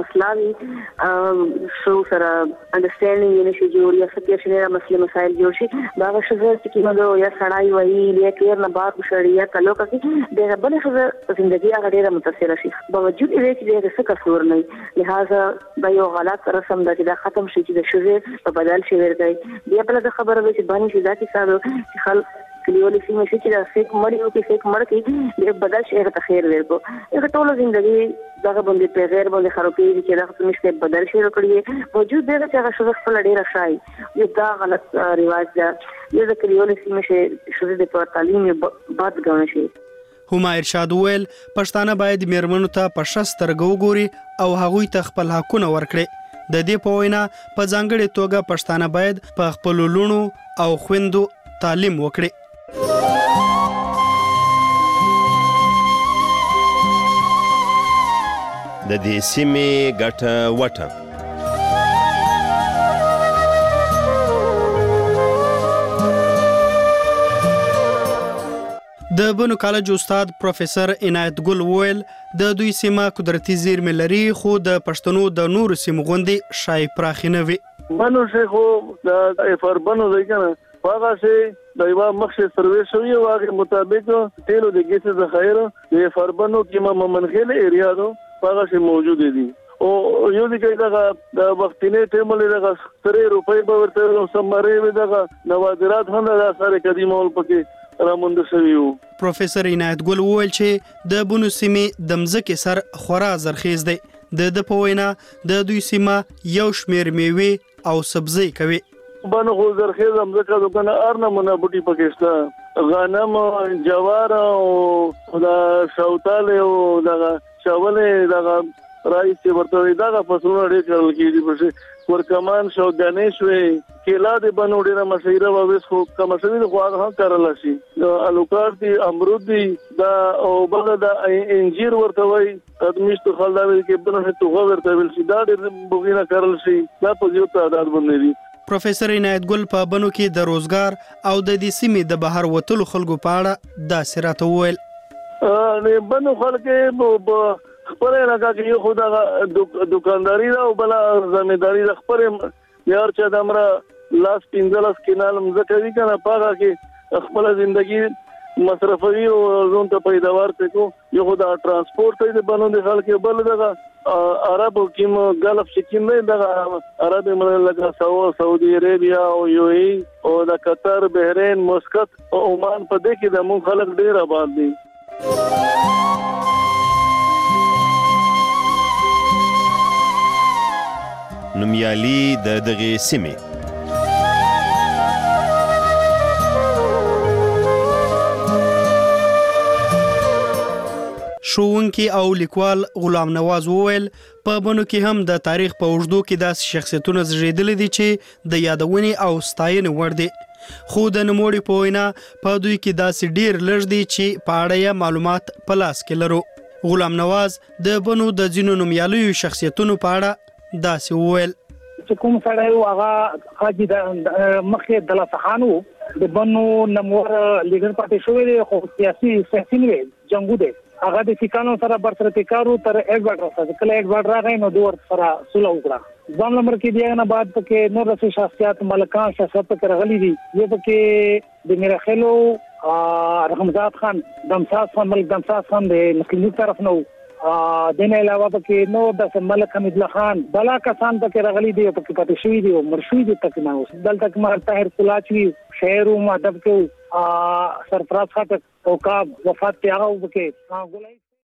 مسله شو سره انډرستانډینګ یې نشي جوړ یا څه چې مسله مسائل جوړ شي دا شزا چې کومه یا سړای وایي یا کېر نه بار وشړي یا کلو کې دغه بل شزا ژوندۍ هغه ډیره متاثر شي باوجود دې چې دغه څه کسور نه لہذا دا یو غلط رسم ده چې دا ختم شي چې د شزا په بدل شي ورکړي بیا بل د خبره وي چې باندې شي دا کې ساده خلک کلیوالي سیمه چې دا فیک مړیو کې فیک مړ کې د بدل شي هغه خیر ورکو هغه ټول ژوندۍ دغه باندې په غیر باندې خرابې چې دا څه بدل شي ورکړي وجود دغه چې هغه شوه خپل ډیر شای یو دا غلط رواج ده یو د کلیوالي سیمه چې شوه د په تعلیم باد غوڼ شي هما ارشاد ویل پښتانه باید میرمنو ته په شسترګو ګوري او هغوی ته خپل حقونه ورکړي د دې په وینا په ځانګړي توګه پښتانه باید په خپل لونو او خويندو تعلیم وکړي د دې سیمې ګټه وټه د بنو کالج استاد پروفیسور عنایت ګل ویل د دوی سیمه قدرتي زیرمې لري خو د پښتنو د نور سیمو غوندي شای پراخ نه وي بنو شیخو د افربنو ځکه هغه شي د یو مخشه سروې شوی واغې مطابق تیلو د ګیس ذخایر د افربنو کې ممنخل ایریا دو هغه شي موجود دي او یو دي کې دا د وختینه ټیمل دغه 3 روپۍ به ورته سمره وي دغه نوادرات هم د اثر قدیمه ول پکې راموند شویو پروفیسور عنایت ګل وویل چې د بنو سیمې د مځکې سر خورا زرخیز دی د پوینا د دوی سیمه یو شمیر میوه او سبزی کوي بنو خو زرخیز مځکه دغه ارنه مونږ بوټي پکېسته غنم جوار او دا شوتاله او دغه چاولې دغه رایس چې ورته دغه فصلونه ډېر کول کېږي په ورکمان شو غنیش وي کېلا د بنو ډېر مشهور او وس خو کوم څه دي خو هغه کارل شي الوکار دي امرود دي دا او بل دا انجیر ورته وي ادمیشت خلدار کې بنو ته ورته ویل شي دا ډېر بوګینه کارل شي دا په یو تعداد باندې دي پروفیسور عنایت ګل په بنو کې د روزګار او د دې سیمې د بهر وتلو خلکو په اړه دا سرات وویل نه بنو خلک خپل علاقه کې یو خدای دکانداری او بل زمینداری د خپل یار چې د امره لاس 15 کینال مزه کوي کنه پاګه کې خپل ژوندۍ مصرفي او زون ته پیداوار کو یو خدای ترانسپورت ته بنو د خلک بل دغه عربو کې غلف شکیم نه دغه عرب مملکت سعودي عربیا او یو ای او د قطر بحرین مسقط او عمان په دې کې د مون خلک ډیر آباد دي نومیالي د دغه سیمې ښوونکي او لیکوال غلام نواز وویل په بنو کې هم د تاریخ په اوږدو کې داسې شخصیتونه زیږېدلي دي چې د یادونې او ستاینې وړ دي خو د نوموړي په وینا په دوی کې داسې ډیر لږ دي چې په اړه یې معلومات په لاس کې لرو غلام نواز د بنو د ځینو نومیالیو شخصیتونو په اړه داسې وویل چې کوم سړی هغه حاجی د مخې د لاسخانو د بنو نمور لیډر پاتې شوی دی خو سیاسي نه جنگو دی هغه د سیکانو سره برسرتي کارو تر ایډوارډ راځي کله ایډوارډ راغی نو دوه سره سولو وکړه ځان لمر کې دی نه بعد پکې نور رسي شخصیت ملکان شخصیت پکې راغلي دي یو پکې د میرخلو رحمزاد خان دمساز خان ملک دمساز خان د مسلمي طرف نو دنه علاوه پکې نو د ملک حمید الله خان بلا کسان پکې راغلي دي پکې پاتې شوی دي او مرشوی دي تک نه اوس دلته کمر طاهر کلاچوي شعر او ادب کې سرفراز خاطر او کا وفات پیغام پکې